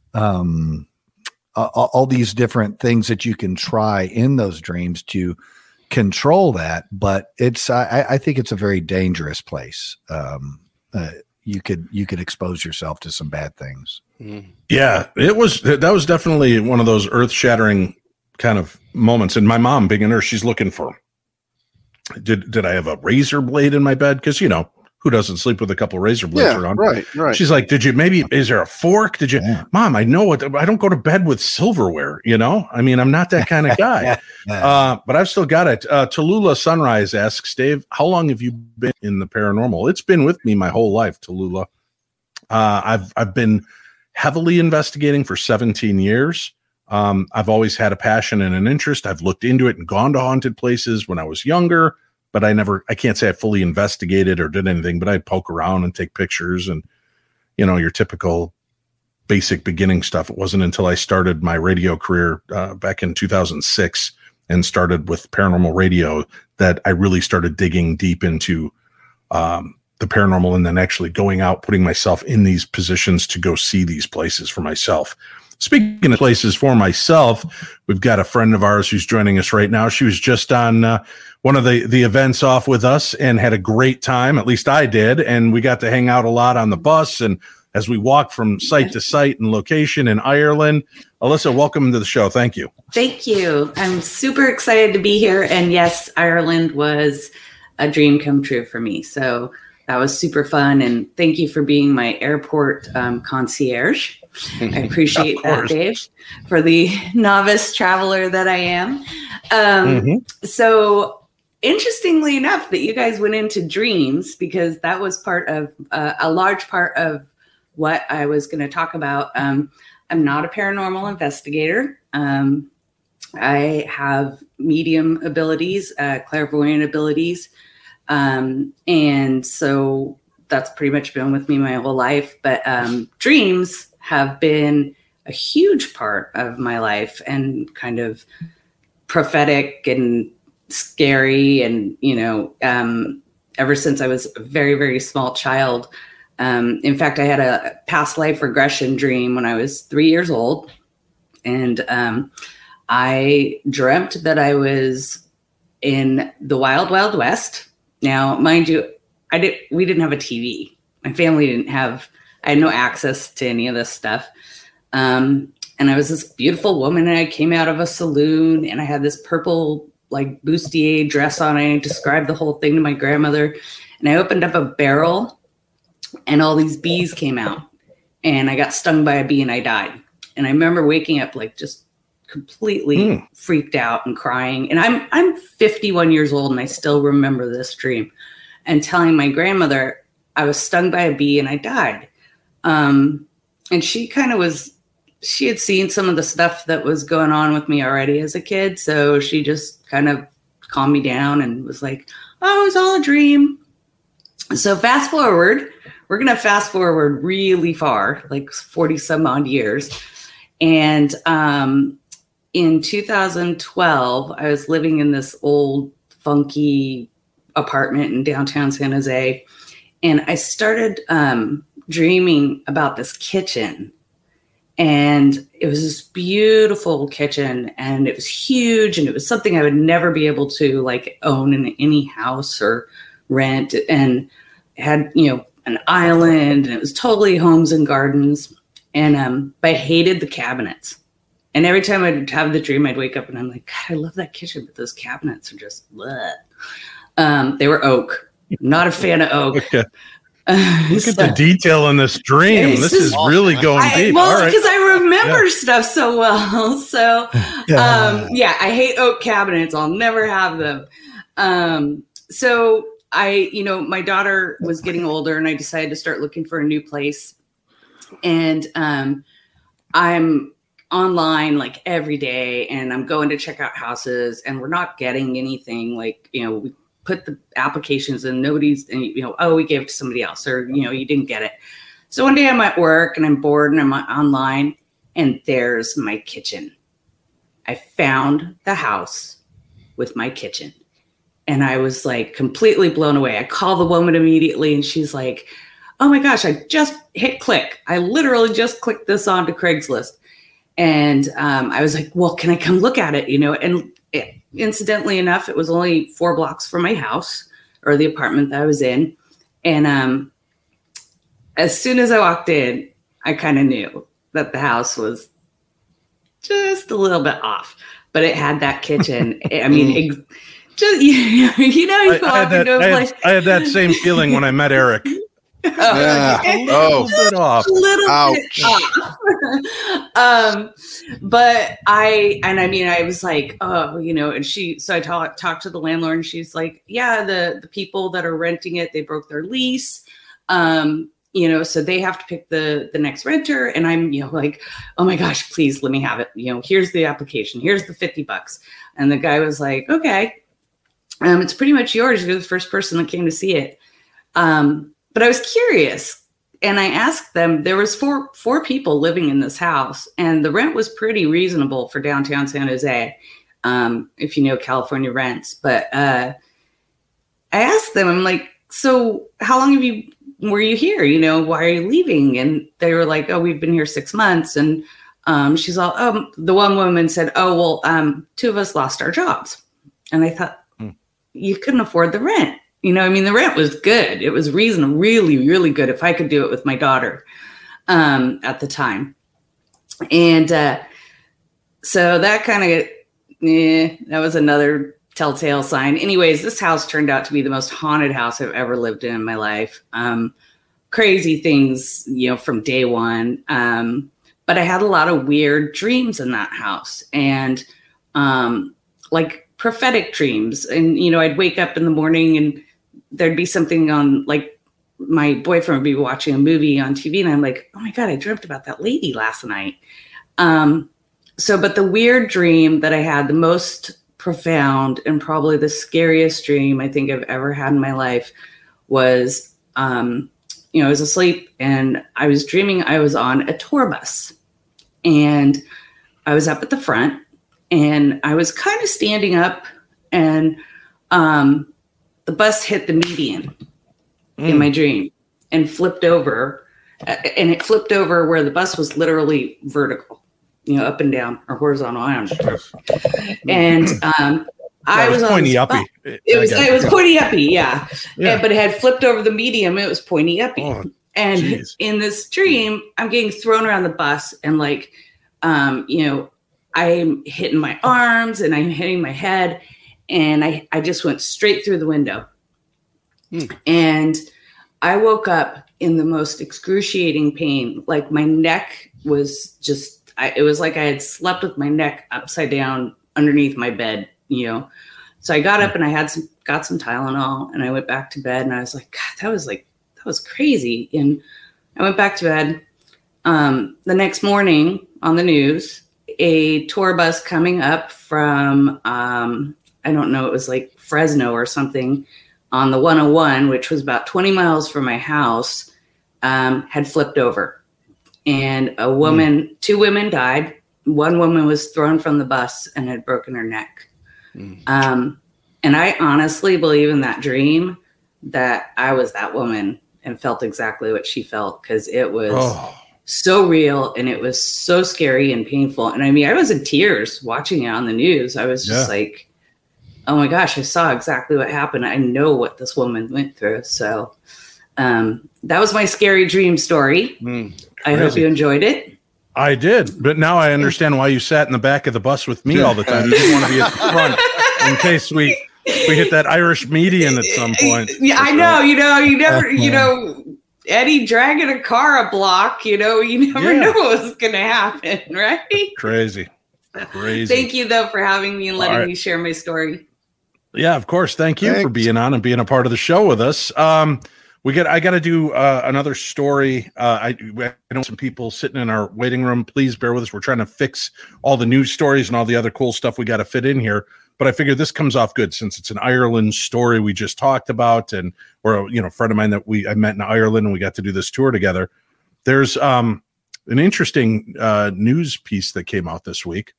um, Uh, all these different things that you can try in those dreams to control that, but it's I, I think it's a very dangerous place. Um, uh, you could you could expose yourself to some bad things. Yeah, it was that was definitely one of those earth shattering kind of moments. And my mom, being a nurse, she's looking for did did I have a razor blade in my bed? Because you know. Who doesn't sleep with a couple of razor blades yeah, around? Right, right. She's like, did you maybe, is there a fork? Did you, yeah. Mom, I know what, I don't go to bed with silverware, you know? I mean, I'm not that kind of guy. uh, but I've still got it. Uh, Tallulah Sunrise asks, Dave, how long have you been in the paranormal? It's been with me my whole life, Tallulah. Uh, I've, I've been heavily investigating for seventeen years. Um, I've always had a passion and an interest. I've looked into it and gone to haunted places when I was younger. But I never, I can't say I fully investigated or did anything, but I'd poke around and take pictures and, you know, your typical basic beginning stuff. It wasn't until I started my radio career uh, back in two thousand six and started with paranormal radio that I really started digging deep into um, the paranormal and then actually going out, putting myself in these positions to go see these places for myself. Speaking of places for myself, we've got a friend of ours who's joining us right now. She was just on uh, one of the, the events off with us and had a great time. At least I did. And we got to hang out a lot on the bus. And as we walked from site to site and location in Ireland, Alyssa, welcome to the show. Thank you. Thank you. I'm super excited to be here. And yes, Ireland was a dream come true for me. So that was super fun. And thank you for being my airport um, concierge. I appreciate that, Dave, for the novice traveler that I am. Um, Mm-hmm. So interestingly enough that you guys went into dreams, because that was part of uh, a large part of what I was going to talk about. Um, I'm not a paranormal investigator. Um, I have medium abilities, uh, clairvoyant abilities. Um, and so that's pretty much been with me my whole life. But um, dreams have been a huge part of my life, and kind of prophetic and scary. And, you know, um, ever since I was a very, very small child. Um, in fact, I had a past life regression dream when I was three years old. And um, I dreamt that I was in the wild, wild west. Now, mind you, I did, we didn't have a T V. My family didn't have, I had no access to any of this stuff. Um, and I was this beautiful woman, and I came out of a saloon, and I had this purple, like, bustier dress on. I described the whole thing to my grandmother, and I opened up a barrel, and all these bees came out, and I got stung by a bee and I died. And I remember waking up like just completely mm. freaked out and crying. And I'm, I'm fifty-one years old, and I still remember this dream, and telling my grandmother I was stung by a bee and I died. Um, and she kind of was, she had seen some of the stuff that was going on with me already as a kid. So she just kind of calmed me down and was like, oh, it was all a dream. So fast forward, we're going to fast forward really far, like forty some odd years. And um, in two thousand twelve, I was living in this old funky apartment in downtown San Jose. And I started um, dreaming about this kitchen. And it was this beautiful kitchen, and it was huge, and it was something I would never be able to like own in any house or rent. And it had, you know, an island, and it was totally homes and gardens. And um, but I hated the cabinets. And every time I'd have the dream, I'd wake up and I'm like, God, I love that kitchen, but those cabinets are just bleh. Um, they were oak. I'm not a fan of oak. Okay. Uh, Look so, at the detail in this dream. This is awesome. Really going I, deep. Well, because right. I remember yeah. stuff so well. So, um, yeah, I hate oak cabinets. I'll never have them. Um, so I, you know, my daughter was getting older, and I decided to start looking for a new place. And um, I'm online like every day, and I'm going to check out houses, and we're not getting anything. Like, you know, we put the applications in, nobody's, and, you know, oh, we gave it to somebody else, or, you know, you didn't get it. So one day I'm at work and I'm bored and I'm online, and there's my kitchen. I found the house with my kitchen. And I was like completely blown away. I call the woman immediately, and she's like, oh my gosh, I just hit click. I literally just clicked this onto Craigslist. And um, I was like, well, can I come look at it? You know, and it, incidentally enough, it was only four blocks from my house, or the apartment that I was in. And um, as soon as I walked in, I kind of knew that the house was just a little bit off, but it had that kitchen. I mean, it, just, you know, you know, you I, I, had that, I, had, I had that same feeling when I met Eric. Oh, yeah. Oh, a little bit off. Little Ouch. bit off. um, but I, and I mean, I was like, oh, you know, and she, so I talked talked to the landlord, and she's like, yeah, the, the people that are renting it, they broke their lease. Um, you know, so they have to pick the, the next renter. And I'm, you know, like, oh my gosh, please let me have it. You know, here's the application. Here's the fifty bucks. And the guy was like, okay, um, it's pretty much yours. You're the first person that came to see it. Um, But I was curious, and I asked them, there was four four people living in this house, and the rent was pretty reasonable for downtown San Jose, um, if you know California rents. But uh, I asked them, I'm like, so how long have you, were you here? You know, why are you leaving? And they were like, oh, we've been here six months. And um, she's all, oh, the one woman said, oh, well, um, two of us lost our jobs. And I thought, hmm. you couldn't afford the rent. You know, I mean, the rent was good. It was reasonable, really, really good if I could do it with my daughter um, at the time. And uh, so that kind of, eh, that was another telltale sign. Anyways, this house turned out to be the most haunted house I've ever lived in in my life. Um, crazy things, you know, from day one. Um, but I had a lot of weird dreams in that house. And um, like prophetic dreams. And, you know, I'd wake up in the morning and there'd be something on, like my boyfriend would be watching a movie on T V and I'm like, oh my God, I dreamt about that lady last night. Um, so, but the weird dream that I had, the most profound and probably the scariest dream I think I've ever had in my life was, um, you know, I was asleep and I was dreaming I was on a tour bus and I was up at the front and I was kind of standing up and um, the bus hit the median mm. in my dream and flipped over. And it flipped over where the bus was literally vertical, you know, up and down or horizontal. I don't know. And um, I was, was pointy on uppy. It was it was pointy uppy, yeah. yeah. And, but it had flipped over the medium. It was pointy uppy. Oh, and geez. In this dream, I'm getting thrown around the bus and like, um, you know, I'm hitting my arms and I'm hitting my head. And I, I just went straight through the window. Hmm. And I woke up in the most excruciating pain. Like my neck was just, I, it was like I had slept with my neck upside down underneath my bed, you know? So I got up and I had some, got some Tylenol and I went back to bed and I was like, God, that was like, that was crazy. And I went back to bed. Um, the next morning on the news, a tour bus coming up from, um, I don't know, it was like Fresno or something on the one oh one, which was about twenty miles from my house, um, had flipped over. And a woman, mm. two women died. One woman was thrown from the bus and had broken her neck. Mm. Um, and I honestly believe in that dream that I was that woman and felt exactly what she felt because it was oh. so real and it was so scary and painful. And I mean, I was in tears watching it on the news. I was just yeah. like, oh my gosh, I saw exactly what happened. I know what this woman went through. So um, that was my scary dream story. Mm, I hope you enjoyed it. I did, but now I understand why you sat in the back of the bus with me all the time. You didn't want to be at the front in case we we hit that Irish median at some point. Yeah, I know. You know, you never, you know, Eddie dragging a car a block. You know, you never yeah. know what's going to happen, right? Crazy, crazy. Thank you though for having me and letting right. me share my story. Yeah, of course. Thank you Thanks. for being on and being a part of the show with us. Um, we get. I got to do uh, another story. Uh, I, I know some people sitting in our waiting room. Please bear with us. We're trying to fix all the news stories and all the other cool stuff we got to fit in here. But I figured this comes off good since it's an Ireland story we just talked about, and or you know, a friend of mine that we I met in Ireland and we got to do this tour together. There's um, an interesting uh, news piece that came out this week.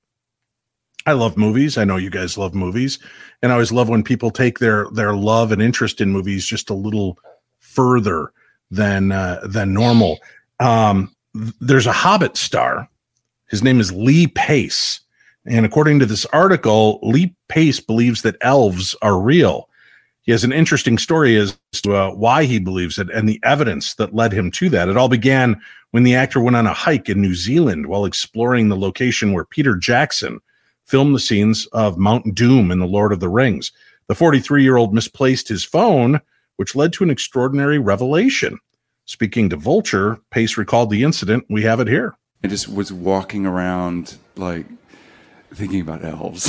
I love movies. I know you guys love movies, and I always love when people take their their love and interest in movies just a little further than uh, than normal. Um, there's a Hobbit star. His name is Lee Pace. And according to this article, Lee Pace believes that elves are real. He has an interesting story as to uh, why he believes it and the evidence that led him to that. It all began when the actor went on a hike in New Zealand while exploring the location where Peter Jackson filmed the scenes of Mount Doom in The Lord of the Rings. The forty-three-year-old misplaced his phone, which led to an extraordinary revelation. Speaking to Vulture, Pace recalled the incident. We have it here. I just was walking around like thinking about elves.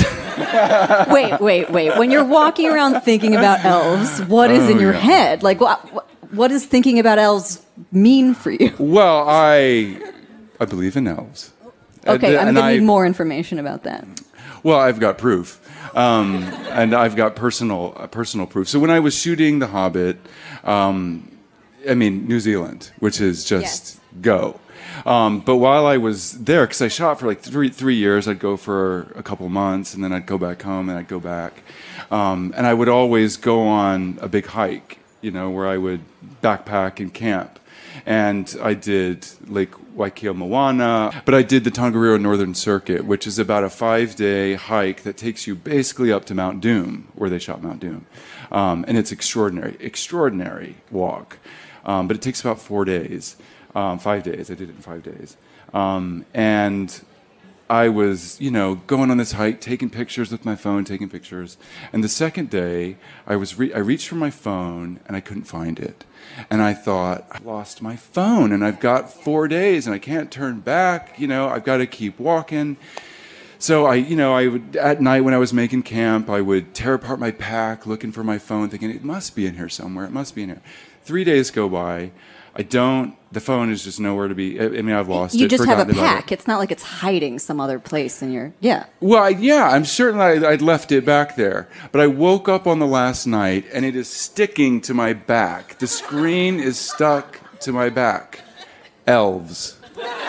wait, wait, wait. When you're walking around thinking about elves, what is oh, in your yeah. head? Like, what, what does thinking about elves mean for you? Well, I I believe in elves. Okay, and, I'm going to need I, more information about that. Well, I've got proof. Um, and I've got personal uh, personal proof. So when I was shooting The Hobbit, um, I mean, New Zealand, which is just yes. go. Um, but while I was there, because I shot for like three three years, I'd go for a couple months, and then I'd go back home, and I'd go back. Um, and I would always go on a big hike, you know, where I would backpack and camp. And I did Lake Waikio-Moana, but I did the Tongariro Northern Circuit, which is about a five-day hike that takes you basically up to Mount Doom, where they shot Mount Doom. Um, and it's extraordinary, extraordinary walk. Um, but it takes about four days, um, five days. I did it in five days. Um, and I was, you know, going on this hike, taking pictures with my phone, taking pictures. And the second day, I was re- I reached for my phone, and I couldn't find it. And I thought, I lost my phone, and I've got four days, and I can't turn back. You know, I've got to keep walking. So I, you know, I would at night when I was making camp, I would tear apart my pack, looking for my phone, thinking it must be in here somewhere. It must be in here. Three days go by. I don't. The phone is just nowhere to be. I, I mean, I've lost you it. You just have a pack. It. It's not like it's hiding some other place in your. Yeah. Well, I, yeah, I'm certain I, I'd left it back there. But I woke up on the last night, and it is sticking to my back. The screen is stuck to my back. Elves.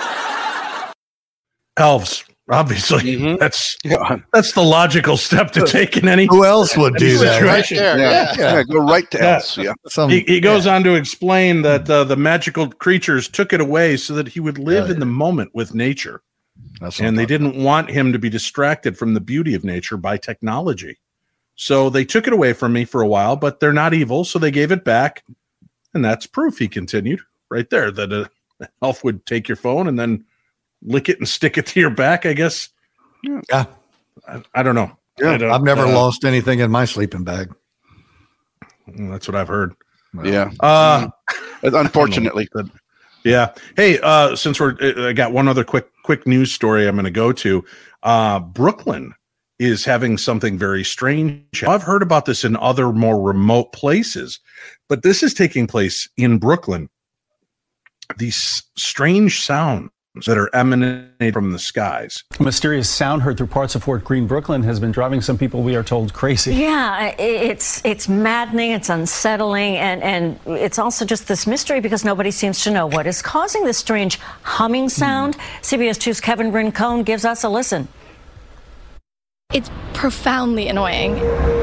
Elves. Obviously, mm-hmm. that's yeah. that's the logical step to take in any. Who else would do that? Right there. Yeah. Yeah. Yeah. yeah, go right to elves. Yeah. Some, he, he goes yeah. on to explain that uh, the magical creatures took it away so that he would live yeah, yeah. in the moment with nature, that's and they didn't want him to be distracted from the beauty of nature by technology. So they took it away from me for a while, but they're not evil, so they gave it back, and that's proof. He continued right there that an elf would take your phone and then lick it and stick it to your back, I guess. Yeah. I, I don't know. Yeah. I don't, I've never uh, lost anything in my sleeping bag. That's what I've heard. Yeah. Uh, Unfortunately. Know, yeah. Hey, uh, since we're, I got one other quick, quick news story I'm going to go to. Uh, Brooklyn is having something very strange. I've heard about this in other more remote places, but this is taking place in Brooklyn. These strange sounds that are emanating from the skies. A mysterious sound heard through parts of Fort Greene, Brooklyn, has been driving some people, we are told, crazy. Yeah, it's it's maddening, it's unsettling, and, and it's also just this mystery because nobody seems to know what is causing this strange humming sound. Mm. C B S two's Kevin Rincon gives us a listen. It's profoundly annoying.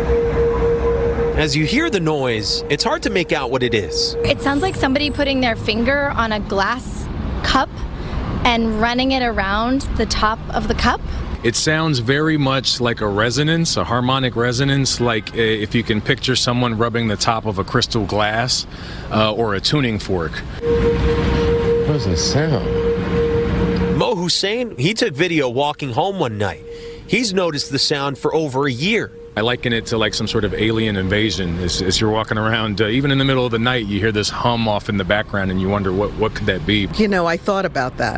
As you hear the noise, it's hard to make out what it is. It sounds like somebody putting their finger on a glass cup and running it around the top of the cup. It sounds very much like a resonance, a harmonic resonance, like uh, if you can picture someone rubbing the top of a crystal glass uh, or a tuning fork. What does this sound? Mo Hussein, he took video walking home one night. He's noticed the sound for over a year. I liken it to like some sort of alien invasion. As, as you're walking around, uh, even in the middle of the night, you hear this hum off in the background and you wonder, what, what could that be? You know, I thought about that.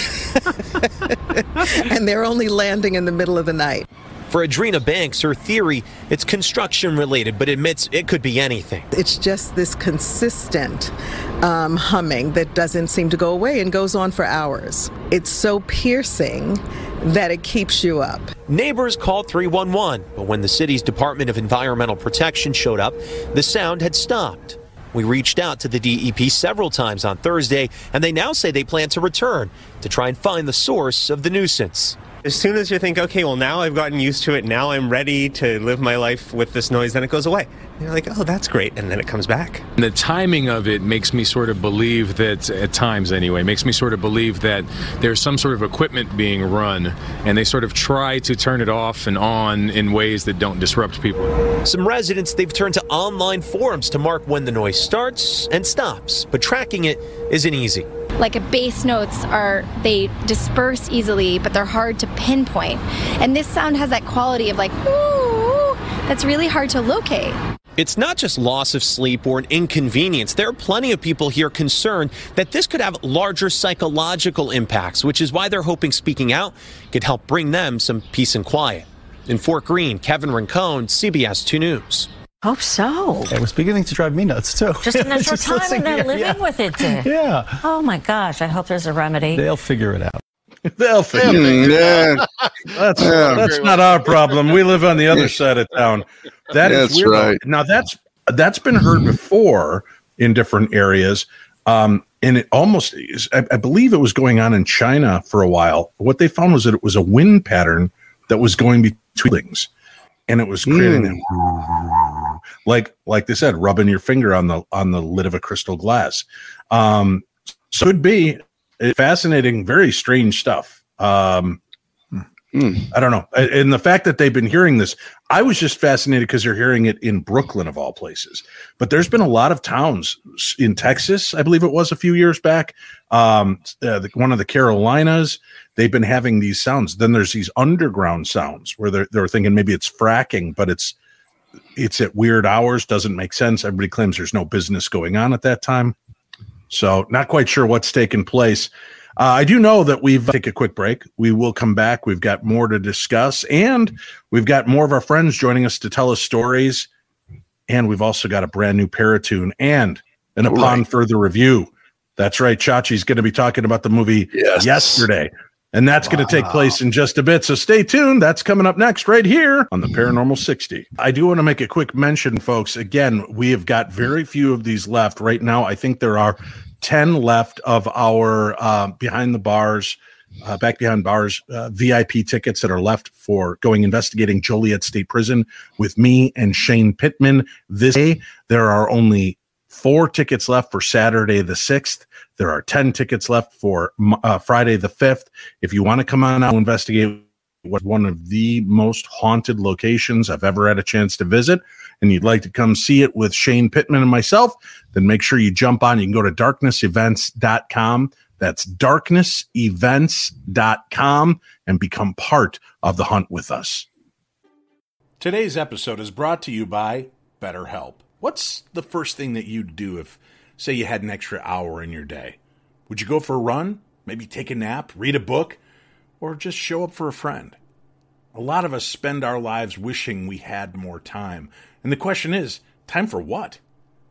And they're only landing in the middle of the night. For Adrena Banks, her theory, it's construction related, but admits it could be anything. It's just this consistent um, humming that doesn't seem to go away and goes on for hours. It's so piercing that it keeps you up. Neighbors called three one one, but when the city's Department of Environmental Protection showed up, the sound had stopped. We reached out to the D E P several times on Thursday, and they now say they plan to return to try and find the source of the nuisance. As soon as you think, okay, well, now I've gotten used to it, now I'm ready to live my life with this noise, then it goes away. And you're like, oh, that's great, and then it comes back. The timing of it makes me sort of believe that, at times anyway, makes me sort of believe that there's some sort of equipment being run, and they sort of try to turn it off and on in ways that don't disrupt people. Some residents, they've turned to online forums to mark when the noise starts and stops, but tracking it isn't easy. Like a bass notes are, they disperse easily, but they're hard to pinpoint. And this sound has that quality of like, ooh, that's really hard to locate. It's not just loss of sleep or an inconvenience. There are plenty of people here concerned that this could have larger psychological impacts, which is why they're hoping speaking out could help bring them some peace and quiet. In Fort Greene, Kevin Rincon, C B S two News. Hope so. It was beginning to drive me nuts, too. Just in that short time and then living yeah. with it. Too. Yeah. Oh, my gosh. I hope there's a remedy. They'll figure it out. They'll figure it out. Yeah. That's, yeah. that's not our problem. We live on the other side of town. That is that's weird. Right. Now, that's that's been heard before in different areas. Um, and it almost is, I, I believe it was going on in China for a while. What they found was that it was a wind pattern that was going between things. And it was creating mm. that, like like they said, rubbing your finger on the on the lid of a crystal glass. Um, so it could be fascinating, very strange stuff. Um, mm. I don't know. And the fact that they've been hearing this, I was just fascinated because they're hearing it in Brooklyn of all places. But there's been a lot of towns in Texas, I believe it was a few years back. Um, uh, the, one of the Carolinas. They've been having these sounds. Then there's these underground sounds where they're they're thinking maybe it's fracking, but it's it's at weird hours, doesn't make sense. Everybody claims there's no business going on at that time. So not quite sure what's taking place. Uh, I do know that we've take a quick break. We will come back. We've got more to discuss, and we've got more of our friends joining us to tell us stories. And we've also got a brand new Paratune and an Upon right. Further Review. That's right. Chachi's going to be talking about the movie yes. Yesterday. And that's wow. going to take place in just a bit. So stay tuned. That's coming up next right here on the Paranormal sixty. I do want to make a quick mention, folks. Again, we have got very few of these left right now. I think there are ten left of our uh, behind the bars, uh, back behind bars uh, V I P tickets that are left for going investigating Joliet State Prison with me and Shane Pittman this day. There are only four tickets left for Saturday the sixth. There are ten tickets left for uh, Friday the fifth. If you want to come on out and investigate what one of the most haunted locations I've ever had a chance to visit, and you'd like to come see it with Shane Pittman and myself, then make sure you jump on. You can go to darkness events dot com. That's darkness events dot com and become part of the hunt with us. Today's episode is brought to you by BetterHelp. What's the first thing that you'd do if, say, you had an extra hour in your day? Would you go for a run? Maybe take a nap, read a book, or just show up for a friend? A lot of us spend our lives wishing we had more time. And the question is, time for what?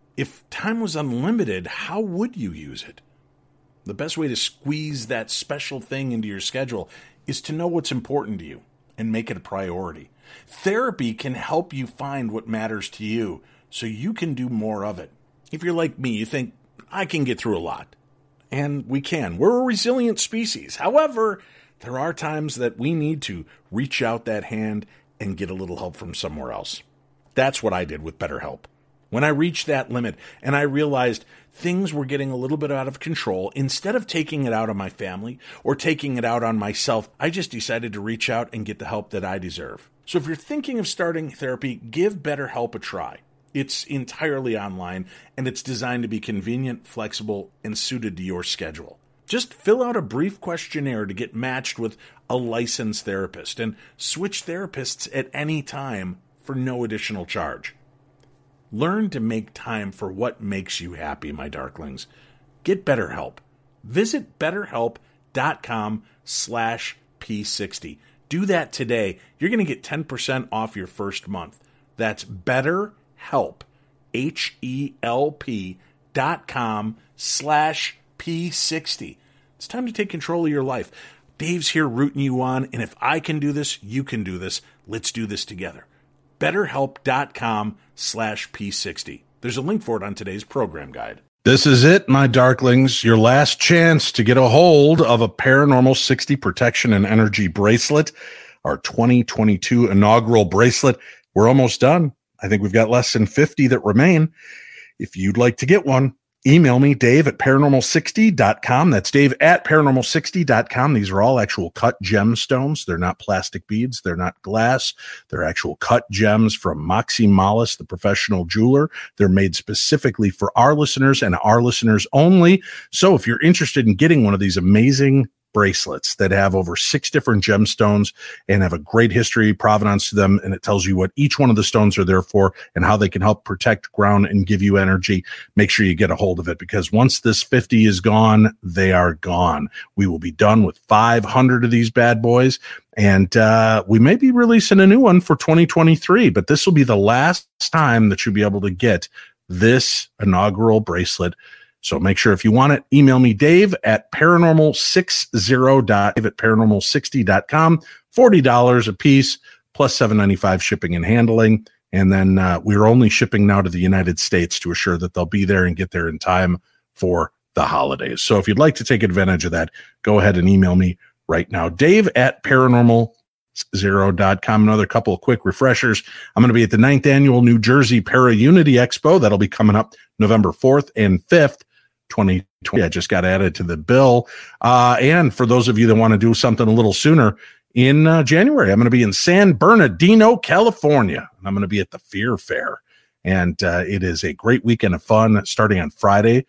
If time was unlimited, how would you use it? The best way to squeeze that special thing into your schedule is to know what's important to you and make it a priority. Therapy can help you find what matters to you, so you can do more of it. If you're like me, you think, I can get through a lot. And we can. We're a resilient species. However, there are times that we need to reach out that hand and get a little help from somewhere else. That's what I did with BetterHelp. When I reached that limit and I realized things were getting a little bit out of control, instead of taking it out on my family or taking it out on myself, I just decided to reach out and get the help that I deserve. So if you're thinking of starting therapy, give BetterHelp a try. It's entirely online, and it's designed to be convenient, flexible, and suited to your schedule. Just fill out a brief questionnaire to get matched with a licensed therapist, and switch therapists at any time for no additional charge. Learn to make time for what makes you happy, my darklings. Get BetterHelp. Visit betterhelp.com slash P60. Do that today. You're going to get ten percent off your first month. That's BetterHelp. Help, H E L P dot com slash P sixty. It's time to take control of your life. Dave's here rooting you on, and if I can do this, you can do this. Let's do this together. BetterHelp.com slash P60. There's a link for it on today's program guide. This is it, my darklings, your last chance to get a hold of a Paranormal sixty Protection and Energy Bracelet, our twenty twenty-two inaugural bracelet. We're almost done. I think we've got less than fifty that remain. If you'd like to get one, email me, Dave at paranormal sixty dot com. That's Dave at paranormal sixty dot com. These are all actual cut gemstones. They're not plastic beads. They're not glass. They're actual cut gems from Moxie Mollis, the professional jeweler. They're made specifically for our listeners and our listeners only. So if you're interested in getting one of these amazing bracelets that have over six different gemstones and have a great history, provenance to them, and it tells you what each one of the stones are there for and how they can help protect ground and give you energy, make sure you get a hold of it, because once this fifty is gone, they are gone. We will be done with five hundred of these bad boys, and uh, we may be releasing a new one for twenty twenty-three, but this will be the last time that you'll be able to get this inaugural bracelet. So make sure if you want it, email me, Dave at paranormal sixty dot at paranormal sixty dot com. forty dollars a piece plus seven ninety-five shipping and handling. And then uh, we're only shipping now to the United States to assure that they'll be there and get there in time for the holidays. So if you'd like to take advantage of that, go ahead and email me right now, Dave at paranormal zero dot com. Another couple of quick refreshers. I'm going to be at the ninth annual New Jersey Para Unity Expo. That'll be coming up November fourth and fifth. twenty twenty. I just got added to the bill. Uh, and for those of you that want to do something a little sooner, in uh, January, I'm going to be in San Bernardino, California. And I'm going to be at the Fear Fair. And uh, it is a great weekend of fun starting on Friday,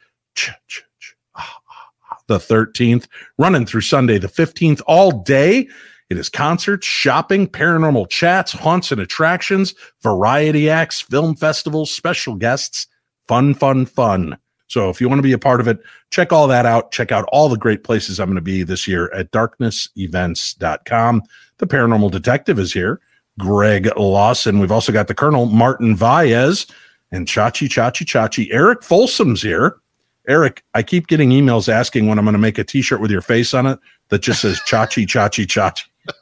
the thirteenth, running through Sunday, the fifteenth, all day. It is concerts, shopping, paranormal chats, haunts and attractions, variety acts, film festivals, special guests, fun, fun, fun. So if you want to be a part of it, check all that out. Check out all the great places I'm going to be this year at darkness events dot com. The Paranormal Detective is here, Greg Lawson. We've also got the Colonel, Martin Valles, and Chachi, Chachi, Chachi. Eric Folsom's here. Eric, I keep getting emails asking when I'm going to make a T-shirt with your face on it that just says Chachi, Chachi, Chachi.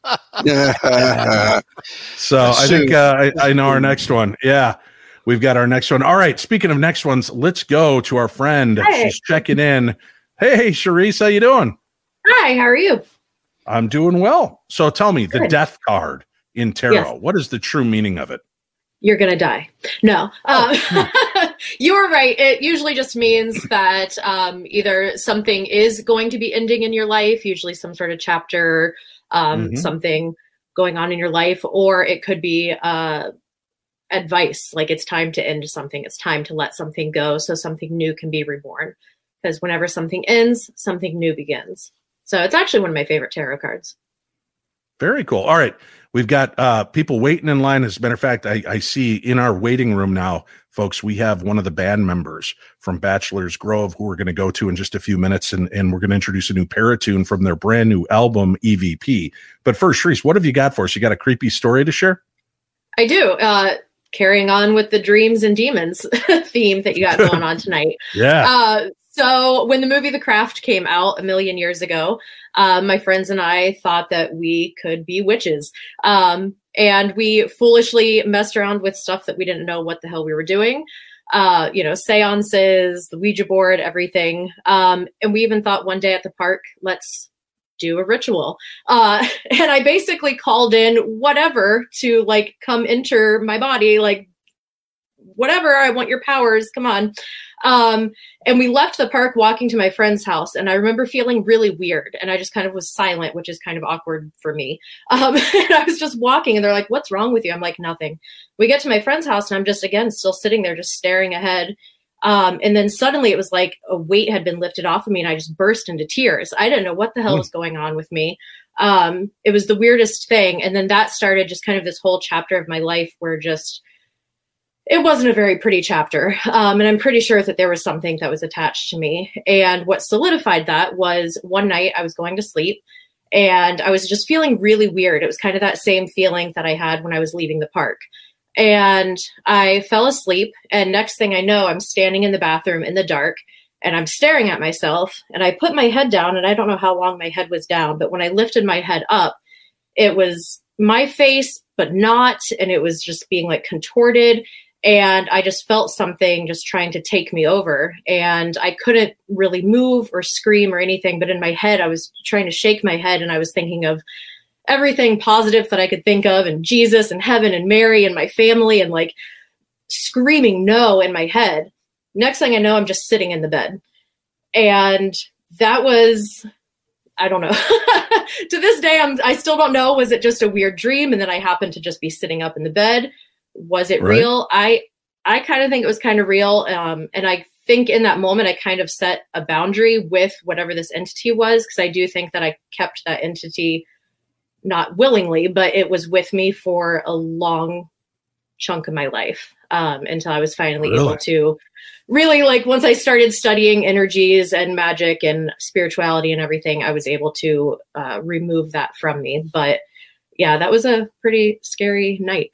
So I think uh, I, I know our next one. Yeah, we've got our next one. All right. Speaking of next ones, let's go to our friend. Hey. She's checking in. Hey, Charisse, how you doing? Hi, how are you? I'm doing well. So tell me, the Good. death card in tarot, Yes. what is the true meaning of it? You're going to die. No, um, you were right. It usually just means that um, either something is going to be ending in your life, usually some sort of chapter, um, Mhm. something going on in your life, or it could be uh, advice, like it's time to end something. It's time to let something go so something new can be reborn. Because whenever something ends, something new begins. So it's actually one of my favorite tarot cards. Very cool. All right. We've got uh, people waiting in line. As a matter of fact, I, I see in our waiting room now, folks, we have one of the band members from Bachelor's Grove who we're going to go to in just a few minutes, and, and we're going to introduce a new paratune from their brand new album, E V P. But first, Charisse, what have you got for us? You got a creepy story to share? I do. Uh, carrying on with the dreams and demons theme that you got going on tonight. Yeah. Uh, so when the movie The Craft came out a million years ago, uh, my friends and I thought that we could be witches. Um, and we foolishly messed around with stuff that we didn't know what the hell we were doing. Uh, you know, seances, the Ouija board, everything. Um, and we even thought one day at the park, let's do a ritual. Uh, and I basically called in whatever to like come enter my body, like whatever, I want your powers, come on. Um, and we left the park walking to my friend's house. And I remember feeling really weird. And I just kind of was silent, which is kind of awkward for me. Um, and I was just walking and they're like, what's wrong with you? I'm like, nothing. We get to my friend's house and I'm just, again, still sitting there, just staring ahead. Um, and then suddenly it was like a weight had been lifted off of me and I just burst into tears. I didn't know what the hell was going on with me. Um, it was the weirdest thing. And then that started just kind of this whole chapter of my life where just, it wasn't a very pretty chapter. Um, and I'm pretty sure that there was something that was attached to me. And what solidified that was one night I was going to sleep and I was just feeling really weird. It was kind of that same feeling that I had when I was leaving the park. And I fell asleep. And next thing I know, I'm standing in the bathroom in the dark and I'm staring at myself. And I put my head down and I don't know how long my head was down. But when I lifted my head up, it was my face, but not. And it was just being like contorted. And I just felt something just trying to take me over. And I couldn't really move or scream or anything. But in my head, I was trying to shake my head and I was thinking of everything positive that I could think of, and Jesus and heaven and Mary and my family, and like screaming no in my head. Next thing I know, I'm just sitting in the bed. And that was, I don't know. To this day, I'm, I still don't know. Was it just a weird dream? And then I happened to just be sitting up in the bed. Was it Right. real? I, I kind of think it was kind of real. Um, and I think in that moment, I kind of set a boundary with whatever this entity was. Cause I do think that I kept that entity not willingly, but it was with me for a long chunk of my life, um, until I was finally Really? able to really, like, once I started studying energies and magic and spirituality and everything, I was able to uh, remove that from me. But yeah, that was a pretty scary night.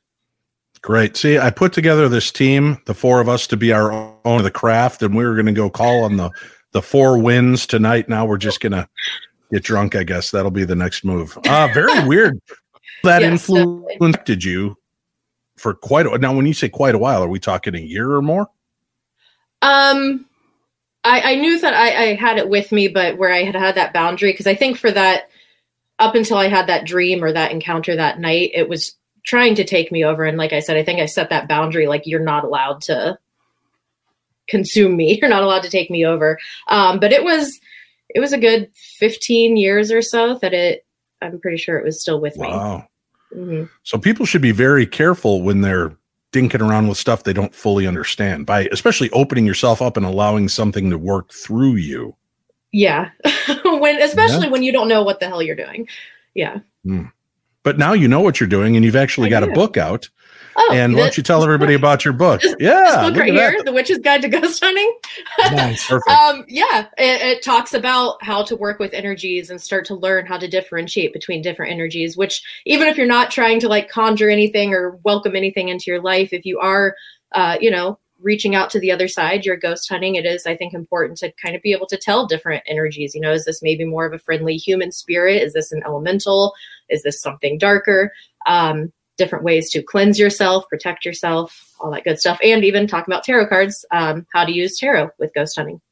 Great. See, I put together this team, the four of us, to be our own of the craft, and we were going to go call on the the four wins tonight. Now we're just going to get drunk, I guess. That'll be the next move. Uh, very weird. That Yes, influenced you for quite a Now, when you say quite a while, are we talking a year or more? Um, I, I knew that I, I had it with me, but where I had had that boundary, because I think for that, up until I had that dream or that encounter that night, it was trying to take me over. And like I said, I think I set that boundary, like, you're not allowed to consume me. You're not allowed to take me over. Um, but it was, it was a good fifteen years or so that it, I'm pretty sure it was still with me. Wow. hmm So people should be very careful when they're dinking around with stuff they don't fully understand, by especially opening yourself up and allowing something to work through you. Yeah. when, especially Yeah. when you don't know what the hell you're doing. Yeah. Hmm. But now you know what you're doing, and you've actually I got do. a book out. Oh, and why don't you tell everybody about your book? This, yeah, this book right here, that. The Witch's Guide to Ghost Hunting. Nice, perfect. um, yeah, it, it talks about how to work with energies and start to learn how to differentiate between different energies, which even if you're not trying to like conjure anything or welcome anything into your life, if you are, uh, you know, reaching out to the other side, you're ghost hunting, it is, I think, important to kind of be able to tell different energies. You know, is this maybe more of a friendly human spirit? Is this an elemental? Is this something darker? Um, different ways to cleanse yourself, protect yourself, all that good stuff. And even talking about tarot cards, um, how to use tarot with ghost hunting.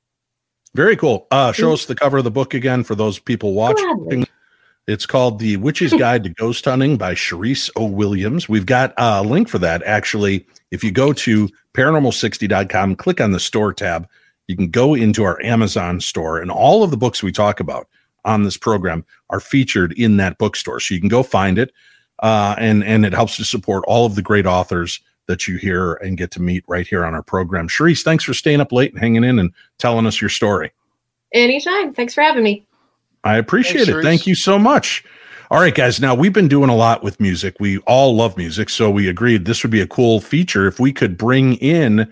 Very cool. Uh, show us the cover of the book again for those people watching. Gladly. It's called The Witch's Guide to Ghost Hunting by Charisse O. Williams. We've got a link for that. Actually, if you go to paranormal sixty dot com, click on the store tab, you can go into our Amazon store, and all of the books we talk about on this program are featured in that bookstore. So you can go find it, uh, and, and it helps to support all of the great authors that you hear and get to meet right here on our program. Charisse, thanks for staying up late and hanging in and telling us your story. Anytime. Thanks for having me. I appreciate Thanks, it. Charisse. Thank you so much. All right, guys. Now, we've been doing a lot with music. We all love music, so we agreed this would be a cool feature if we could bring in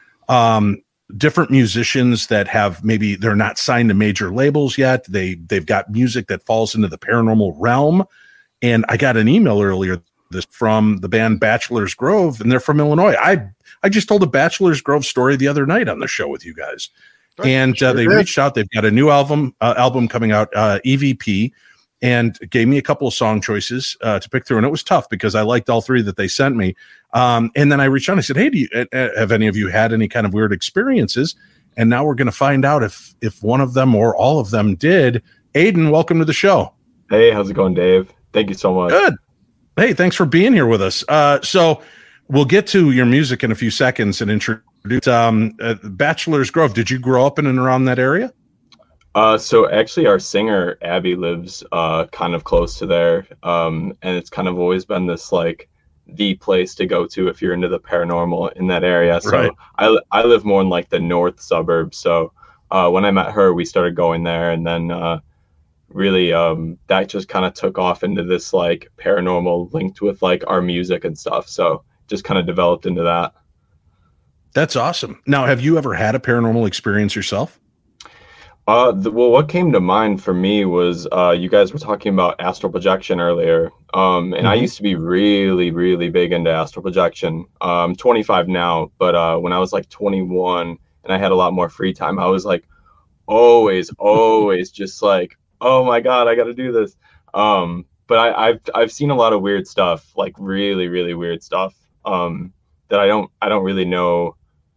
um, different musicians that have maybe they're not signed to major labels yet. They, they've got music that falls into the paranormal realm. And I got an email earlier this from the band Bachelor's Grove, and they're from Illinois. I, I just told a Bachelor's Grove story the other night on the show with you guys. Right, and uh, sure they did. reached out. They've got a new album uh, album coming out, uh, E V P, and gave me a couple of song choices uh, to pick through. And it was tough because I liked all three that they sent me. Um, and then I reached out and I said, hey, do you, uh, have any of you had any kind of weird experiences? And now we're going to find out if if one of them or all of them did. Aiden, welcome to the show. Hey, how's it going, Dave? Thank you so much. Good. Hey, thanks for being here with us. Uh, so we'll get to your music in a few seconds and introduce um, uh, Bachelor's Grove. Did you grow up in and around that area? Uh, so actually our singer, Abby, lives uh, kind of close to there. Um, and it's kind of always been this like the place to go to if you're into the paranormal in that area. So Right. I, I live more in like the north suburbs. So uh, when I met her, we started going there, and then uh, really um, that just kind of took off into this like paranormal linked with like our music and stuff. So just kind of developed into that. That's awesome. Now, have you ever had a paranormal experience yourself? Uh, the, well, what came to mind for me was uh, you guys were talking about astral projection earlier, um, and I Mhm. used to be really, really big into astral projection. Uh, I'm twenty-five now, but uh, when I was like twenty-one and I had a lot more free time, I was like always, always just like, oh my God, I got to do this. Um, but I, I've I've seen a lot of weird stuff, like really, really weird stuff um, that I don't I don't really know.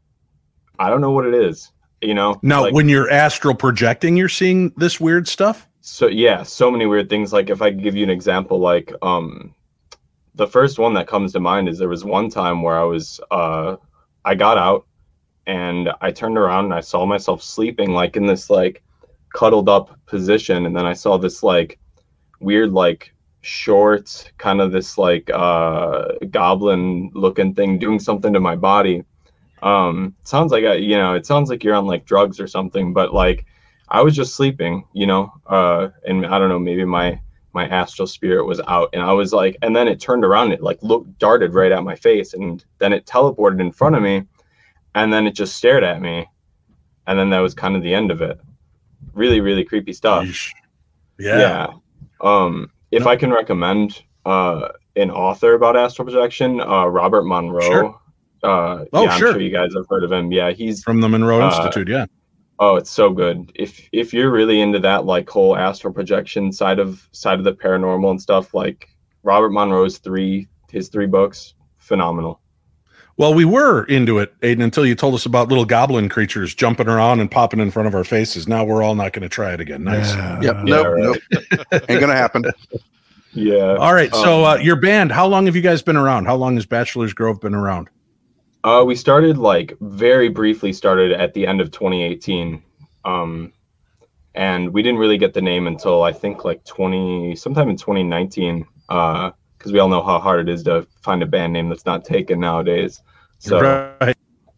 I don't know what it is. You know, Now, like, when you're astral projecting, you're seeing this weird stuff? so yeah, so many weird things. Like if I could give you an example, like um, the first one that comes to mind is there was one time where I was, uh, I got out and I turned around and I saw myself sleeping like in this like cuddled up position, and then I saw this like weird like short kind of this like uh, goblin looking thing doing something to my body. Um, it sounds like, I, you know, it sounds like you're on like drugs or something, but like I was just sleeping, you know, uh, and I don't know, maybe my, my astral spirit was out, and I was like, and then it turned around, it like looked, darted right at my face, and then it teleported in front of me, and then it just stared at me. And then that was kind of the end of it. Really, really creepy stuff. Yeah. Yeah. Um, if I can recommend, uh, an author about astral projection, uh, Robert Monroe. Sure. Uh, Oh, yeah, I'm sure. sure you guys have heard of him. Yeah, he's From the Monroe uh, Institute, yeah. Oh, it's so good. If if you're really into that like whole astral projection side of side of the paranormal and stuff, like Robert Monroe's three his three books, phenomenal. Well, we were into it, Aiden, until you told us about little goblin creatures jumping around and popping in front of our faces. Now we're all not going to try it again. Nice. Yep. Yeah, nope. right. Nope. Ain't gonna happen. Yeah. All right. So uh, Um, your band, how long have you guys been around? How long has Bachelor's Grove been around? Uh, we started like very briefly started at the end of twenty eighteen. Um, and we didn't really get the name until I think like twenty, sometime in twenty nineteen. Uh, cause we all know how hard it is to find a band name that's not taken nowadays. So, Right.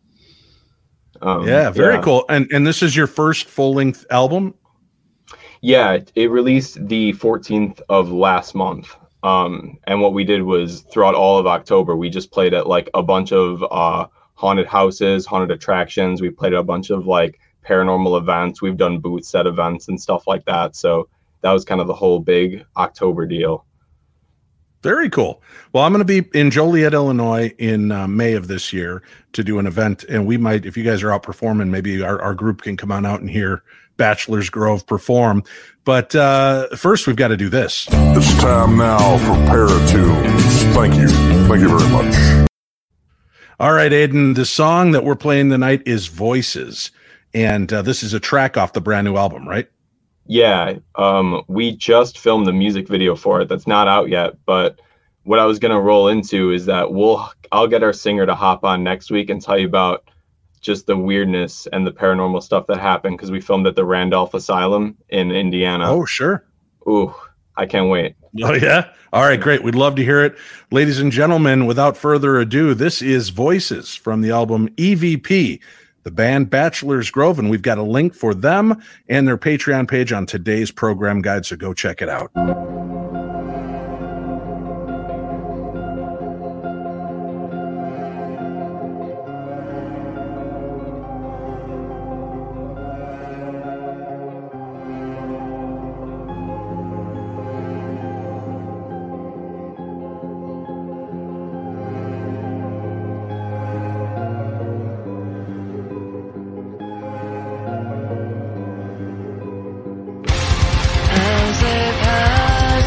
um, Yeah, very yeah. cool. And and this is your first full length album? Yeah, it, it released the fourteenth of last month. Um, and what we did was throughout all of October, we just played at like a bunch of uh, haunted houses, haunted attractions. We played at a bunch of like paranormal events. We've done booths at events and stuff like that. So that was kind of the whole big October deal. Very cool. Well, I'm going to be in Joliet, Illinois in uh, May of this year to do an event. And we might, if you guys are out performing, maybe our, our group can come on out and hear Bachelor's Grove perform. But uh, first, we've got to do this. It's time now for Paratunes. Thank you. Thank you very much. All right, Aiden, the song that we're playing tonight is Voices. And uh, this is a track off the brand new album, right? Yeah, um, we just filmed the music video for it. That's not out yet, but what I was going to roll into is that we'll I'll get our singer to hop on next week and tell you about just the weirdness and the paranormal stuff that happened because we filmed at the Randolph Asylum in Indiana. Oh, sure. Ooh, I can't wait. Oh, yeah? All right, great. We'd love to hear it. Ladies and gentlemen, without further ado, this is Voices from the album E V P, the band Bachelor's Grove, and we've got a link for them and their Patreon page on today's program guide, so go check it out. As if I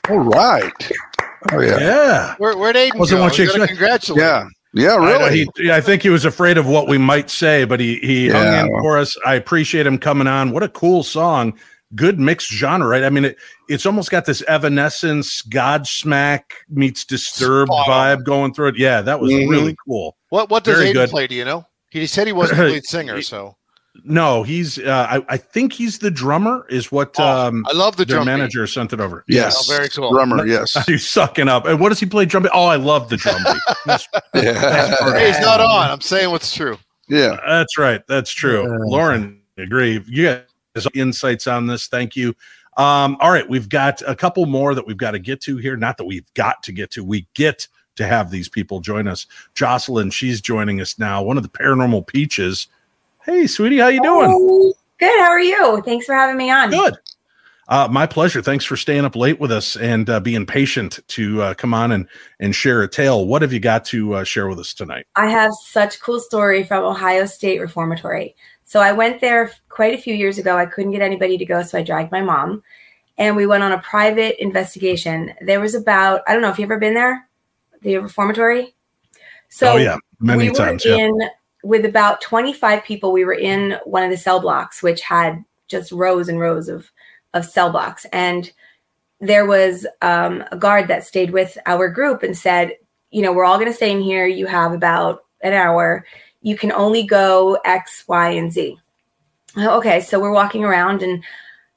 All right. Oh yeah. Yeah. Where, where'd Aiden Wasn't go? what you We gotta expect. congratulate Yeah. him. Yeah, I, really. he, yeah, I think he was afraid of what we might say, but he he hung Yeah. in for us. I appreciate him coming on. What a cool song. Good mixed genre, right? I mean, it, it's almost got this Evanescence, Godsmack meets Disturbed Spot on. vibe going through it. Yeah, that was Mhm. really cool. What what does Very Aiden good. play? Do you know? He said he wasn't the lead singer, so No, he's. Uh, I, I think he's the drummer. Is what Oh, um, I love the their drum beat. manager sent it over. Yes. Oh, very cool. Drummer, yes. He's sucking up. And what does he play drum beat? Oh, I love the drum beat. That's, that's part of Hey, it. he's not on. I'm saying what's true. Yeah. That's right. That's true. Lauren, agree. You guys insights on this. Thank you. Um, all right, we've got a couple more that we've got to get to here. Not that we've got to get to. We get to have these people join us. Jocelyn, she's joining us now. One of the Paranormal Peaches. Hey, sweetie, how you doing? Oh, good. How are you? Thanks for having me on. Good. Uh, my pleasure. Thanks for staying up late with us and uh, being patient to uh, come on and and share a tale. What have you got to uh, share with us tonight? I have such a cool story from Ohio State Reformatory. So I went there quite a few years ago. I couldn't get anybody to go, so I dragged my mom. And we went on a private investigation. There was about, I don't know if you've ever been there, the reformatory. So oh, yeah, many we times. were Yeah. in with about twenty-five people. We were in one of the cell blocks, which had just rows and rows of, of cell blocks. And there was um, a guard that stayed with our group and said, you know, we're all going to stay in here. You have about an hour. You can only go X, Y, and Z. Okay, so we're walking around and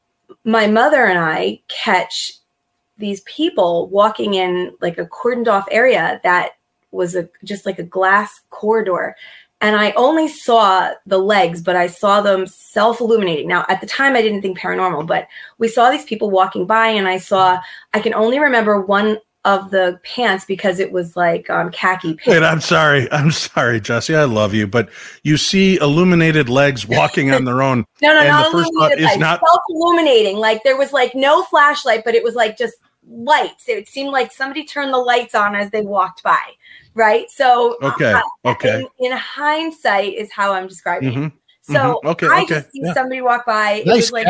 my mother and I catch these people walking in like a cordoned off area that was a just like a glass corridor. And I only saw the legs, but I saw them self-illuminating. Now, at the time, I didn't think paranormal, but we saw these people walking by and I saw, I can only remember one of the pants because it was like um, khaki pants. Wait, I'm sorry. I'm sorry, Jesse. I love you, but you see illuminated legs walking on their own. No, no, and not the first thought illuminated is lights. not. Self-illuminating. Like there was like no flashlight, but it was like just lights. It seemed like somebody turned the lights on as they walked by. Right. So Okay. uh, Okay. In, in hindsight is how I'm describing Mhm. it. So Mhm. Okay, I okay, just see yeah. somebody walk by. It Nice was like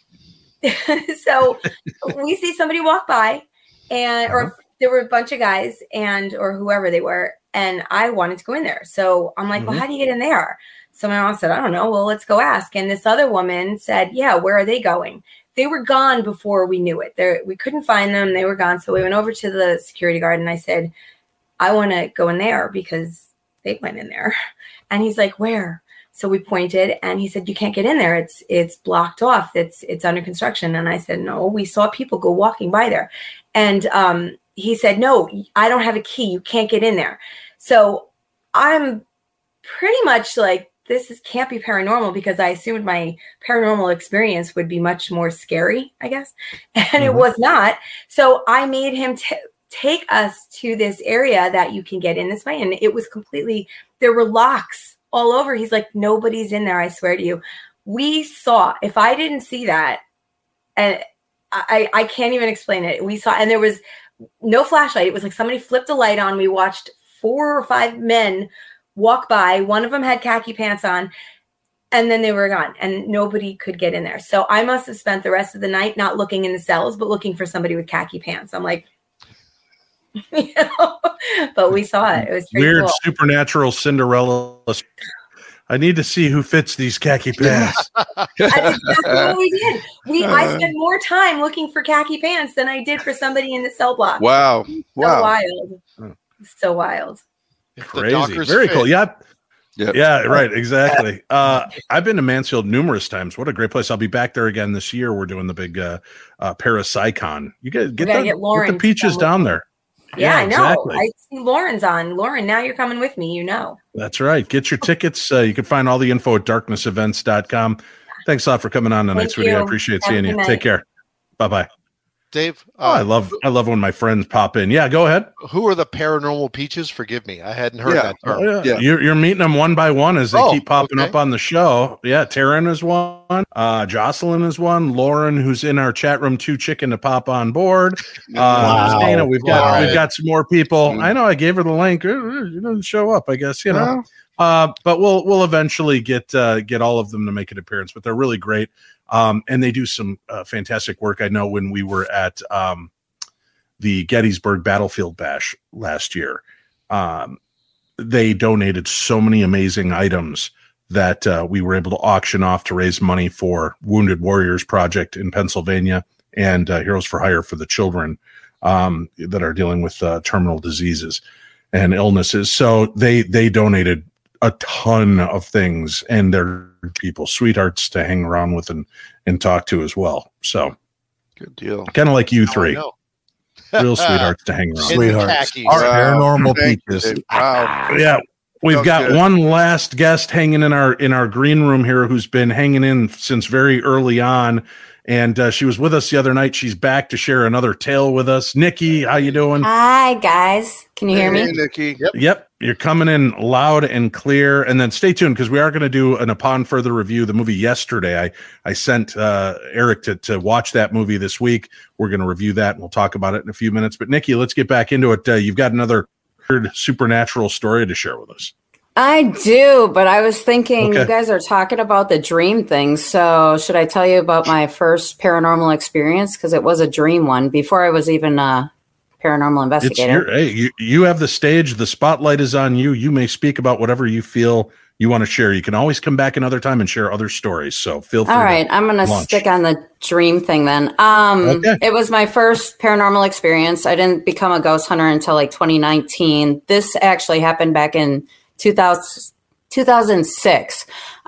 khakis. so we see somebody walk by and Uh-huh. or there were a bunch of guys and or whoever they were, and I wanted to go in there. So I'm like, Mhm. well, how do you get in there? So my mom said, I don't know. Well, let's go ask. And this other woman said, yeah, where are they going? They were gone before we knew it. There we couldn't find them. They were gone. So we went over to the security guard and I said, I want to go in there because they went in there. And he's like, where? So we pointed and he said, you can't get in there. It's it's blocked off. It's it's under construction. And I said, no, we saw people go walking by there. And um, he said, no, I don't have a key. You can't get in there. So I'm pretty much like, this is, can't be paranormal because I assumed my paranormal experience would be much more scary, I guess. And mm-hmm. It was not. So I made him t- take us to this area that you can get in this way. And it was completely, there were locks all over. He's like, nobody's in there. I swear to you. We saw, if I didn't see that, and I, I can't even explain it. We saw, and there was no flashlight. It was like somebody flipped a light on. We watched four or five men walk by. One of them had khaki pants on. And then they were gone and nobody could get in there. So I must have spent the rest of the night not looking in the cells, but looking for somebody with khaki pants. I'm like, you know, but we saw it. It was pretty Weird cool. supernatural Cinderella. I need to see who fits these khaki pants. That's exactly what we did. We I spent more time looking for khaki pants than I did for somebody in the cell block. Wow. So Wow. wild. So wild. Crazy. Very fit. cool. Yeah. Yep. Yeah, right. Exactly. Uh, I've been to Mansfield numerous times. What a great place. I'll be back there again this year. We're doing the big uh, uh, Parapsychon. You guys get, gotta the, get get Lauren the peaches to come down with there. Yeah, I know. exactly. I see Lauren's on. Lauren, now you're coming with me, you know. That's right. Get your tickets. Uh, you can find all the info at darkness events dot com. Thanks a lot for coming on tonight, Thank sweetie. I you. appreciate Have a seeing you. good night. Take care. Bye-bye. Dave, Oh, I uh, love I love when my friends pop in. Yeah, go ahead. who are the paranormal peaches? Forgive me. I hadn't heard Yeah. that term. Oh, yeah. You're, you're meeting them one by one as they Oh, keep popping okay. up on the show. Yeah, Taryn is one. Uh, Jocelyn is one. Lauren, who's in our chat room, too chicken to pop on board. Uh, Wow. Dana, we've got Wow. we've got some more people. Mm. I know I gave her the link. Uh, You didn't show up, I guess. You know. Well, Uh, but we'll we'll eventually get uh, get all of them to make an appearance. But they're really great, um, and they do some uh, fantastic work. I know when we were at um, the Gettysburg Battlefield Bash last year. Um, they donated so many amazing items that uh, we were able to auction off to raise money for Wounded Warriors Project in Pennsylvania and uh, Heroes for Hire for the children um, that are dealing with uh, terminal diseases and illnesses. So they they donated a ton of things, and they're people, sweethearts to hang around with and, and talk to as well. So good deal. Kind of like you three. Oh, real sweethearts to hang around. Sweethearts. Our paranormal peaches. Wow. Yeah. We've Sounds got good. one last guest hanging in our in our green room here who's been hanging in since very early on, and uh, she was with us the other night. She's back to share another tale with us. Nikki, how you doing? Hi guys, can you hear Hey, me? Nikki. Yep. Yep, you're coming in loud and clear. And then stay tuned because we are going to do an upon further review the movie yesterday. I I sent uh, Eric to to watch that movie this week. We're going to review that and we'll talk about it in a few minutes. But Nikki, let's get back into it. Uh, you've got another supernatural story to share with us. I do, but I was thinking Okay. you guys are talking about the dream thing. So should I tell you about my first paranormal experience? Because it was a dream one before I was even a paranormal It's investigator. your, hey, you, you have the stage. The spotlight is on you. You may speak about whatever you feel you want to share. You can always come back another time and share other stories. So feel free. All right, to I'm going to launch. stick on the dream thing then. Um, Okay. It was my first paranormal experience. I didn't become a ghost hunter until like twenty nineteen. This actually happened back in two thousand, two thousand six.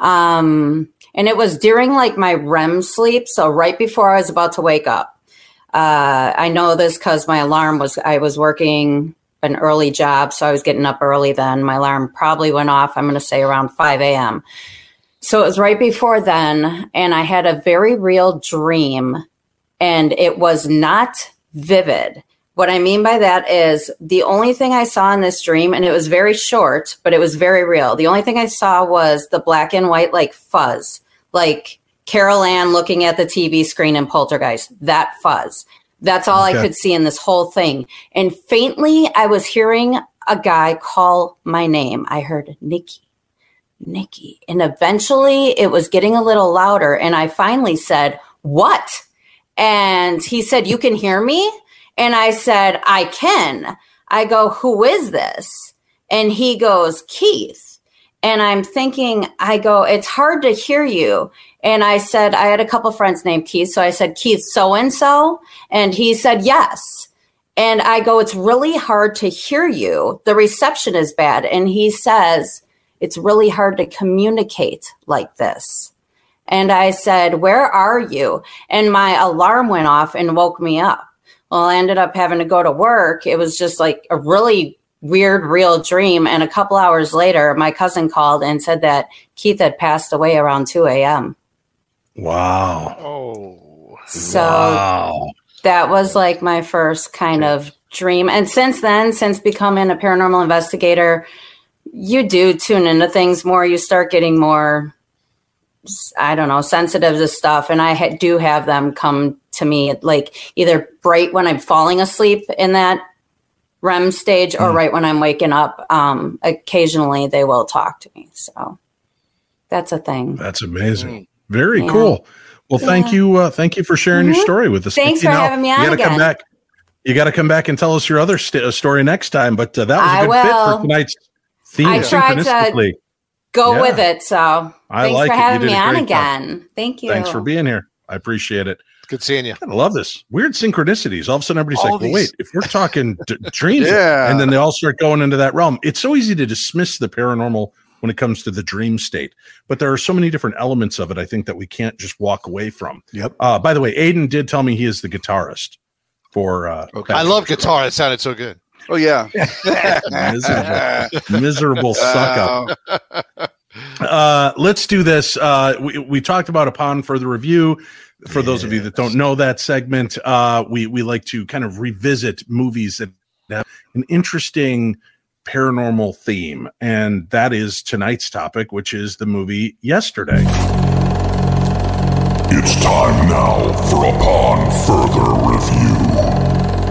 Um, and it was during like my R E M sleep. So right before I was about to wake up. Uh, I know this because my alarm was, I was working an early job. So I was getting up early then. My alarm probably went off, I'm going to say around five a.m. So it was right before then. And I had a very real dream, and it was not vivid. What I mean by that is the only thing I saw in this dream, and it was very short, but it was very real. The only thing I saw was the black and white, like fuzz, like Carol Ann looking at the T V screen in Poltergeist, that fuzz. That's all Okay. I could see in this whole thing. And faintly, I was hearing a guy call my name. I heard Nikki, Nikki. And eventually it was getting a little louder. And I finally said, what? And he said, you can hear me? And I said, I can. I go, who is this? And he goes, Keith. And I'm thinking, I go, it's hard to hear you. And I said, I had a couple friends named Keith. So I said, Keith so-and-so. And he said, yes. And I go, it's really hard to hear you. The reception is bad. And he says, it's really hard to communicate like this. And I said, where are you? And my alarm went off and woke me up. Well, I ended up having to go to work. It was just like a really weird, real dream. And a couple hours later, my cousin called and said that Keith had passed away around two a.m. Wow. Oh. So wow. that was like my first kind of dream. And since then, since becoming a paranormal investigator, you do tune into things more. You start getting more, I don't know, sensitive to stuff. And I ha- do have them come to me like either right when I'm falling asleep in that R E M stage or Mm. right when I'm waking up. Um, occasionally they will talk to me. So that's a thing. That's amazing. Very Yeah. cool. Well, thank Yeah. you. Uh, thank you for sharing Mhm. your story with us. Thanks Nikki. for Now, having me on You got to come again. back. You got to come back and tell us your other st- uh, story next time. But uh, that was a I good will. fit for tonight's theme. I tried to synchronistically. Go Yeah. with it. So I thanks like for it. You having did me a on great job. again. Thank you. Thanks for being here. I appreciate it. Good seeing you. I love this. Weird synchronicities. All of a sudden, everybody's All like, well, these- wait, if we're talking d- dreams, Yeah. and then they all start going into that realm. It's so easy to dismiss the paranormal when it comes to the dream state. But there are so many different elements of it, I think, that we can't just walk away from. Yep. Uh, by the way, Aiden did tell me he is the guitarist for. Uh, I love guitar. It sounded so good. Oh, yeah. miserable, miserable suck up. Uh, let's do this. Uh, we, we talked about upon further review. For those of you that don't know that segment, uh, we, we like to kind of revisit movies that have an interesting paranormal theme. And that is tonight's topic, which is the movie Yesterday. It's time now for Upon Further Review.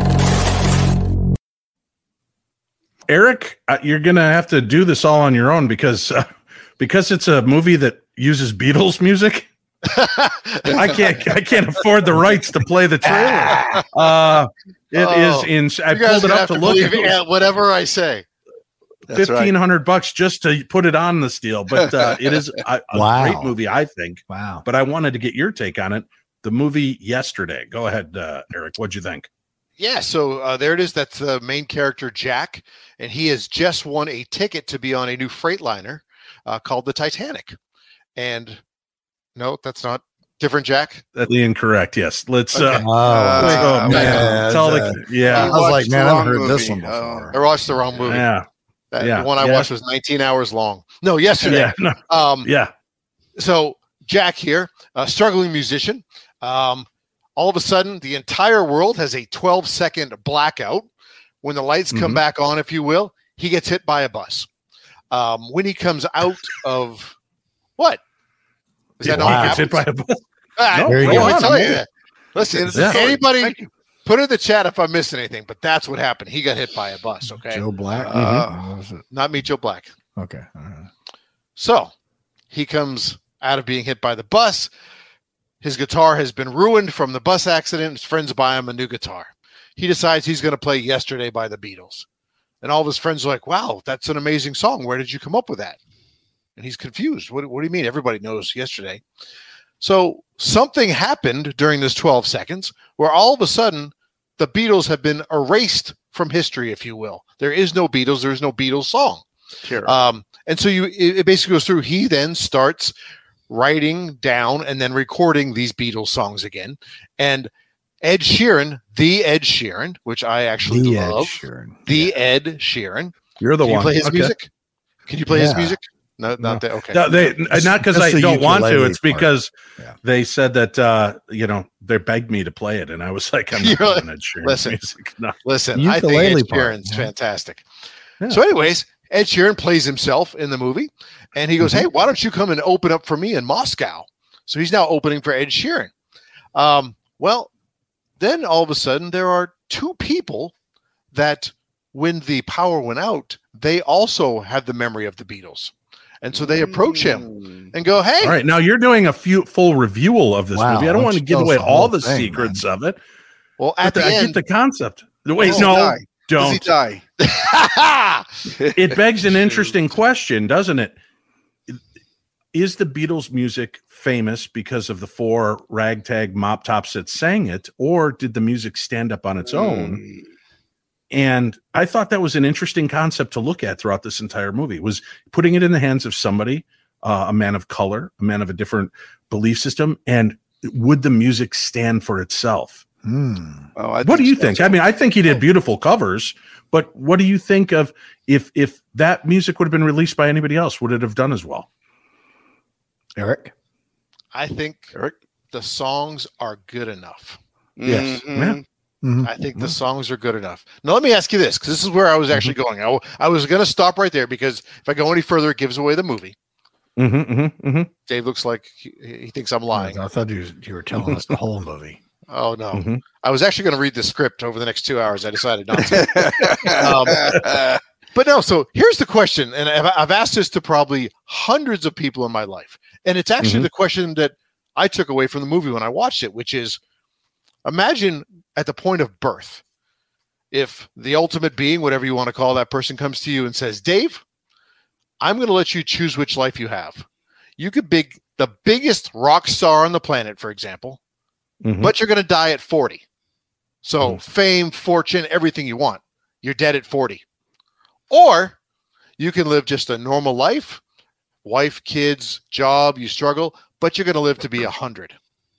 Eric, uh, you're going to have to do this all on your own because uh, because it's a movie that uses Beatles music. I can't. I can't afford the rights to play the trailer. Uh, it Oh, is in. I you guys pulled it gonna up have to to look believe at it, whatever I say. fifteen hundred bucks just to put it on this deal. But uh, it is a, a Wow. great movie, I think. Wow. But I wanted to get your take on it. The movie Yesterday. Go ahead, uh, Eric. What'd you think? Yeah, so uh, there it is. That's the main character, Jack, and he has just won a ticket to be on a new Freightliner uh, called the Titanic. And no, that's not different, Jack. That's incorrect. Yes. Let's. Uh, Okay. Oh, let's go, uh, man. yeah, Tell uh, the, yeah. I was like, man, I haven't heard movie. this one Oh. before. I watched the wrong movie. Yeah. That, Yeah. The one I Yeah. watched was nineteen hours long. No, yesterday. Yeah. No. Um, Yeah. So Jack here, a struggling musician. Um, all of a sudden, the entire world has a twelve second blackout. When the lights come Mhm. back on, if you will, he gets hit by a bus. Um, when he comes out of what? Is that Yeah, not gets hit by a bus. Ah, No, There you let go. me on, tell I'm you in. that. Listen, Yeah. anybody put in the chat if I'm missing anything, but that's what happened. He got hit by a bus, okay? Joe Black. Uh, What was it? Not me, Joe Black. Okay. All right. So he comes out of being hit by the bus. His guitar has been ruined from the bus accident. His friends buy him a new guitar. He decides he's going to play Yesterday by the Beatles. And all of his friends are like, wow, that's an amazing song. Where did you come up with that? And he's confused. What, what do you mean? Everybody knows Yesterday. So something happened during this twelve seconds where all of a sudden the Beatles have been erased from history, if you will. There is no Beatles. There's no Beatles song. Sure. Um, and so you, it, it basically goes through. He then starts writing down and then recording these Beatles songs again. And Ed Sheeran, the Ed Sheeran, which I actually The Ed love, Sheeran. the Ed Sheeran. You're the Can one. you play his Okay. music? Can you play his Yeah. music? No, not that. Okay. No, they not because Just I the don't want to. ukulele It's part. because Yeah. they said that uh, you know they begged me to play it, and I was like, I'm not You're like, doing Ed Sheeran listen. music. No. Listen, I think Ed Ukulele part, Sheeran's yeah. fantastic. Yeah. So, anyways, Ed Sheeran plays himself in the movie, and he goes, Mhm. "Hey, why don't you come and open up for me in Moscow?" So he's now opening for Ed Sheeran. Um, well, then all of a sudden, there are two people that, when the power went out, they also have the memory of the Beatles, and so they approach him and go, "Hey, All right, now you're doing a few full review of this Wow, movie. I don't why want to don't you give tell us away the all whole the thing, secrets of it. well, But at the I end." get the concept. Wait, Does he no, die? Does he don't. die? It begs an interesting question, doesn't it? Is the Beatles music famous because of the four ragtag mop tops that sang it, or did the music stand up on its own? And I thought that was an interesting concept to look at throughout this entire movie, was putting it in the hands of somebody, uh, a man of color, a man of a different belief system, and would the music stand for itself? Hmm. Oh, I What do you so. think? I mean, I think he did beautiful covers, but what do you think of if if that music would have been released by anybody else? Would it have done as well? Eric? I think Eric? the songs are good enough. Yes. Mhm. Yeah. Mhm. I think the songs are good enough. Now, let me ask you this, because this is where I was actually going. I, I was going to stop right there because if I go any further, it gives away the movie. Mm-hmm, mm-hmm, mm-hmm. Dave looks like he, he thinks I'm lying. I thought you, you were telling us the whole movie. Oh, no. Mm-hmm. I was actually going to read the script over the next two hours. I decided not to. um, but no, so here's the question. And I've, I've asked this to probably hundreds of people in my life. And it's actually Mhm. the question that I took away from the movie when I watched it, which is imagine at the point of birth, if the ultimate being, whatever you want to call that person, comes to you and says, Dave, I'm going to let you choose which life you have. You could be the biggest rock star on the planet, for example, Mhm. but you're going to die at forty. So fame, fortune, everything you want. You're dead at forty. Or you can live just a normal life, wife, kids, job, you struggle, but you're going to live to be one hundred.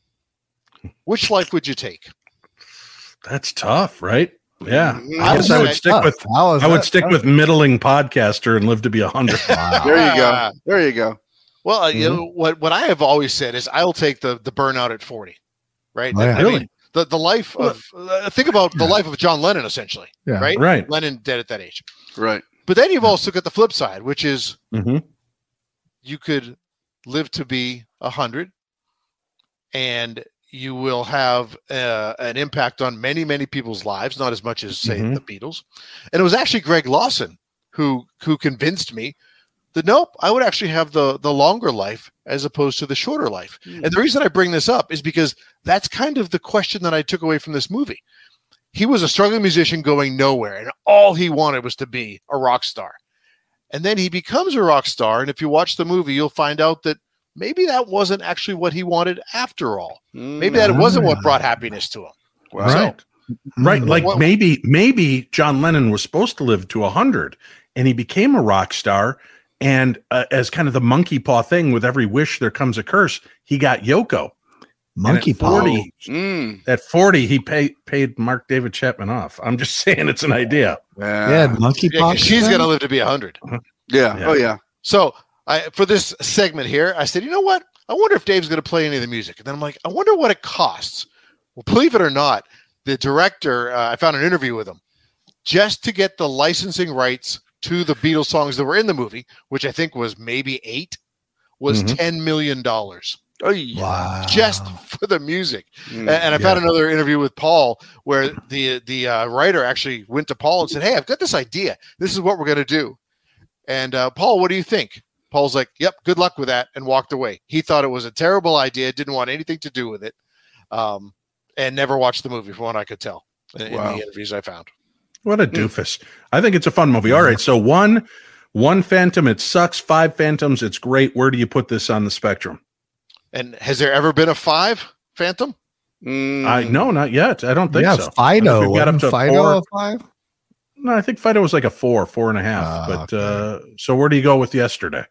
Which life would you take? That's tough, right? Yeah, Mhm. I guess I would That's stick tough. with How is I would that stick tough? with middling podcaster and live to be a hundred. There you go. There you go. Well, uh, you Mhm. know, what what I have always said is I'll take the the burnout at forty, right? Oh, yeah. I mean, Really? the the life of uh, think about the Yeah. life of John Lennon, essentially, Yeah. right? Right. Lennon dead at that age. Right. But then you've also got the flip side, which is Mm-hmm. you could live to be a hundred, and you will have uh, an impact on many, many people's lives. Not as much as say Mhm. the Beatles. And it was actually Greg Lawson who who convinced me that nope, I would actually have the the longer life as opposed to the shorter life. Mm. And the reason I bring this up is because that's kind of the question that I took away from this movie. He was a struggling musician going nowhere, and all he wanted was to be a rock star. And then he becomes a rock star, and if you watch the movie, you'll find out that maybe that wasn't actually what he wanted after all. Maybe that wasn't what brought happiness to him. Wow. Right. So, right. Like what, maybe, maybe John Lennon was supposed to live to a hundred and he became a rock star. And uh, as kind of the monkey paw thing, with every wish there comes a curse, he got Yoko. Monkey paw. Mm. At forty, he paid paid Mark David Chapman off. I'm just saying it's an idea. Yeah, yeah monkey paw. Yeah, she's going to live to be a hundred. Yeah. yeah. Oh, yeah. So I, for this segment here, I said, you know what? I wonder if Dave's going to play any of the music. And then I'm like, I wonder what it costs. Well, believe it or not, the director, uh, I found an interview with him, just to get the licensing rights to the Beatles songs that were in the movie, which I think was maybe eight, was mm-hmm. ten million dollars. Oh, wow. Just for the music. Mm, and, and I yeah. found another interview with Paul where the, the uh, writer actually went to Paul and said, hey, I've got this idea. This is what we're going to do. And uh, Paul, what do you think? Paul's like, yep, good luck with that, and walked away. He thought it was a terrible idea, didn't want anything to do with it, um, and never watched the movie from what I could tell in, wow. in the interviews I found. What a doofus. Mm. I think it's a fun movie. All right, so one one Phantom, it sucks. Five Phantoms, it's great. Where do you put this on the spectrum? And has there ever been a five Phantom? Mm. I No, not yet. I don't think yeah, so. Fido. We got up to Fido four. A five? No, I think Fido was like a four, four and a half. Uh, but okay. uh, so where do you go with Yesterday?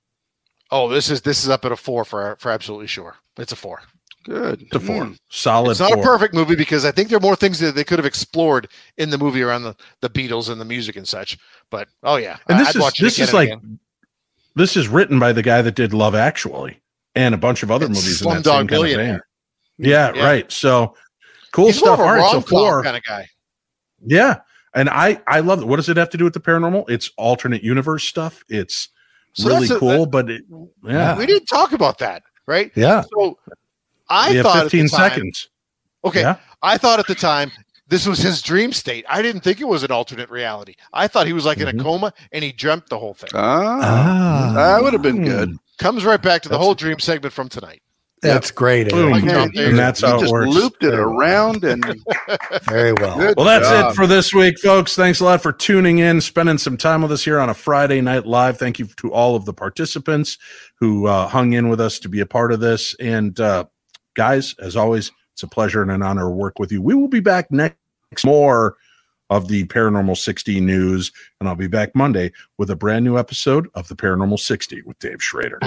Oh, this is this is up at a four for for absolutely sure. It's a four. Good. It's a four. Mm. Solid. It's not four. a perfect movie because I think there are more things that they could have explored in the movie around the, the Beatles and the music and such. But oh yeah, and this I'd is watch it this again is like again. This is written by the guy that did Love Actually and a bunch of other and movies. Slumdog in that same Millionaire. Kind of yeah, yeah, right. So cool He's stuff. More of a All right, so four kind of guy. Yeah, and I I love it. What does it have to do with the paranormal? It's alternate universe stuff. It's So really a, cool, that, but it, yeah, we didn't talk about that, right? Yeah. So I we thought have fifteen at the time, seconds. Okay, yeah? I thought at the time this was his dream state. I didn't think it was an alternate reality. I thought he was like mm-hmm. in a coma and he dreamt the whole thing. Ah, ah that would have been good. Comes right back to the that's whole dream segment from tonight. That's great. Boom. Man, you, and that's you how just it works. Looped it around and very well. Well, that's job. it for this week, folks. Thanks a lot for tuning in, spending some time with us here on a Friday Night Live. Thank you to all of the participants who uh, hung in with us to be a part of this. And uh, guys, as always, it's a pleasure and an honor to work with you. We will be back next more of the Paranormal sixty news, and I'll be back Monday with a brand new episode of the Paranormal sixty with Dave Schrader.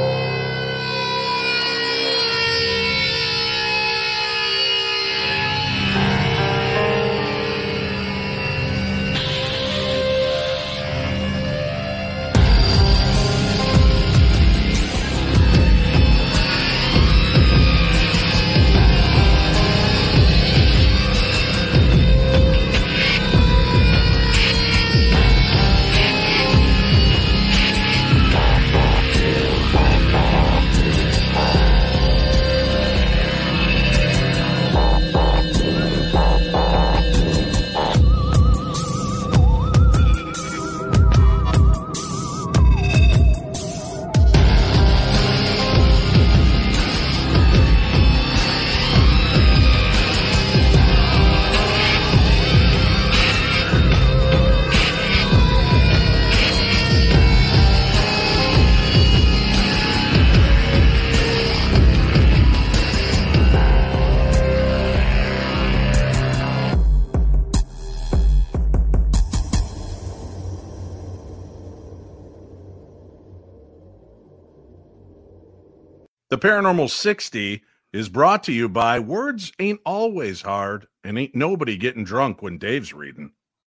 The Paranormal sixty is brought to you by Words Ain't Always Hard, and ain't nobody getting drunk when Dave's reading.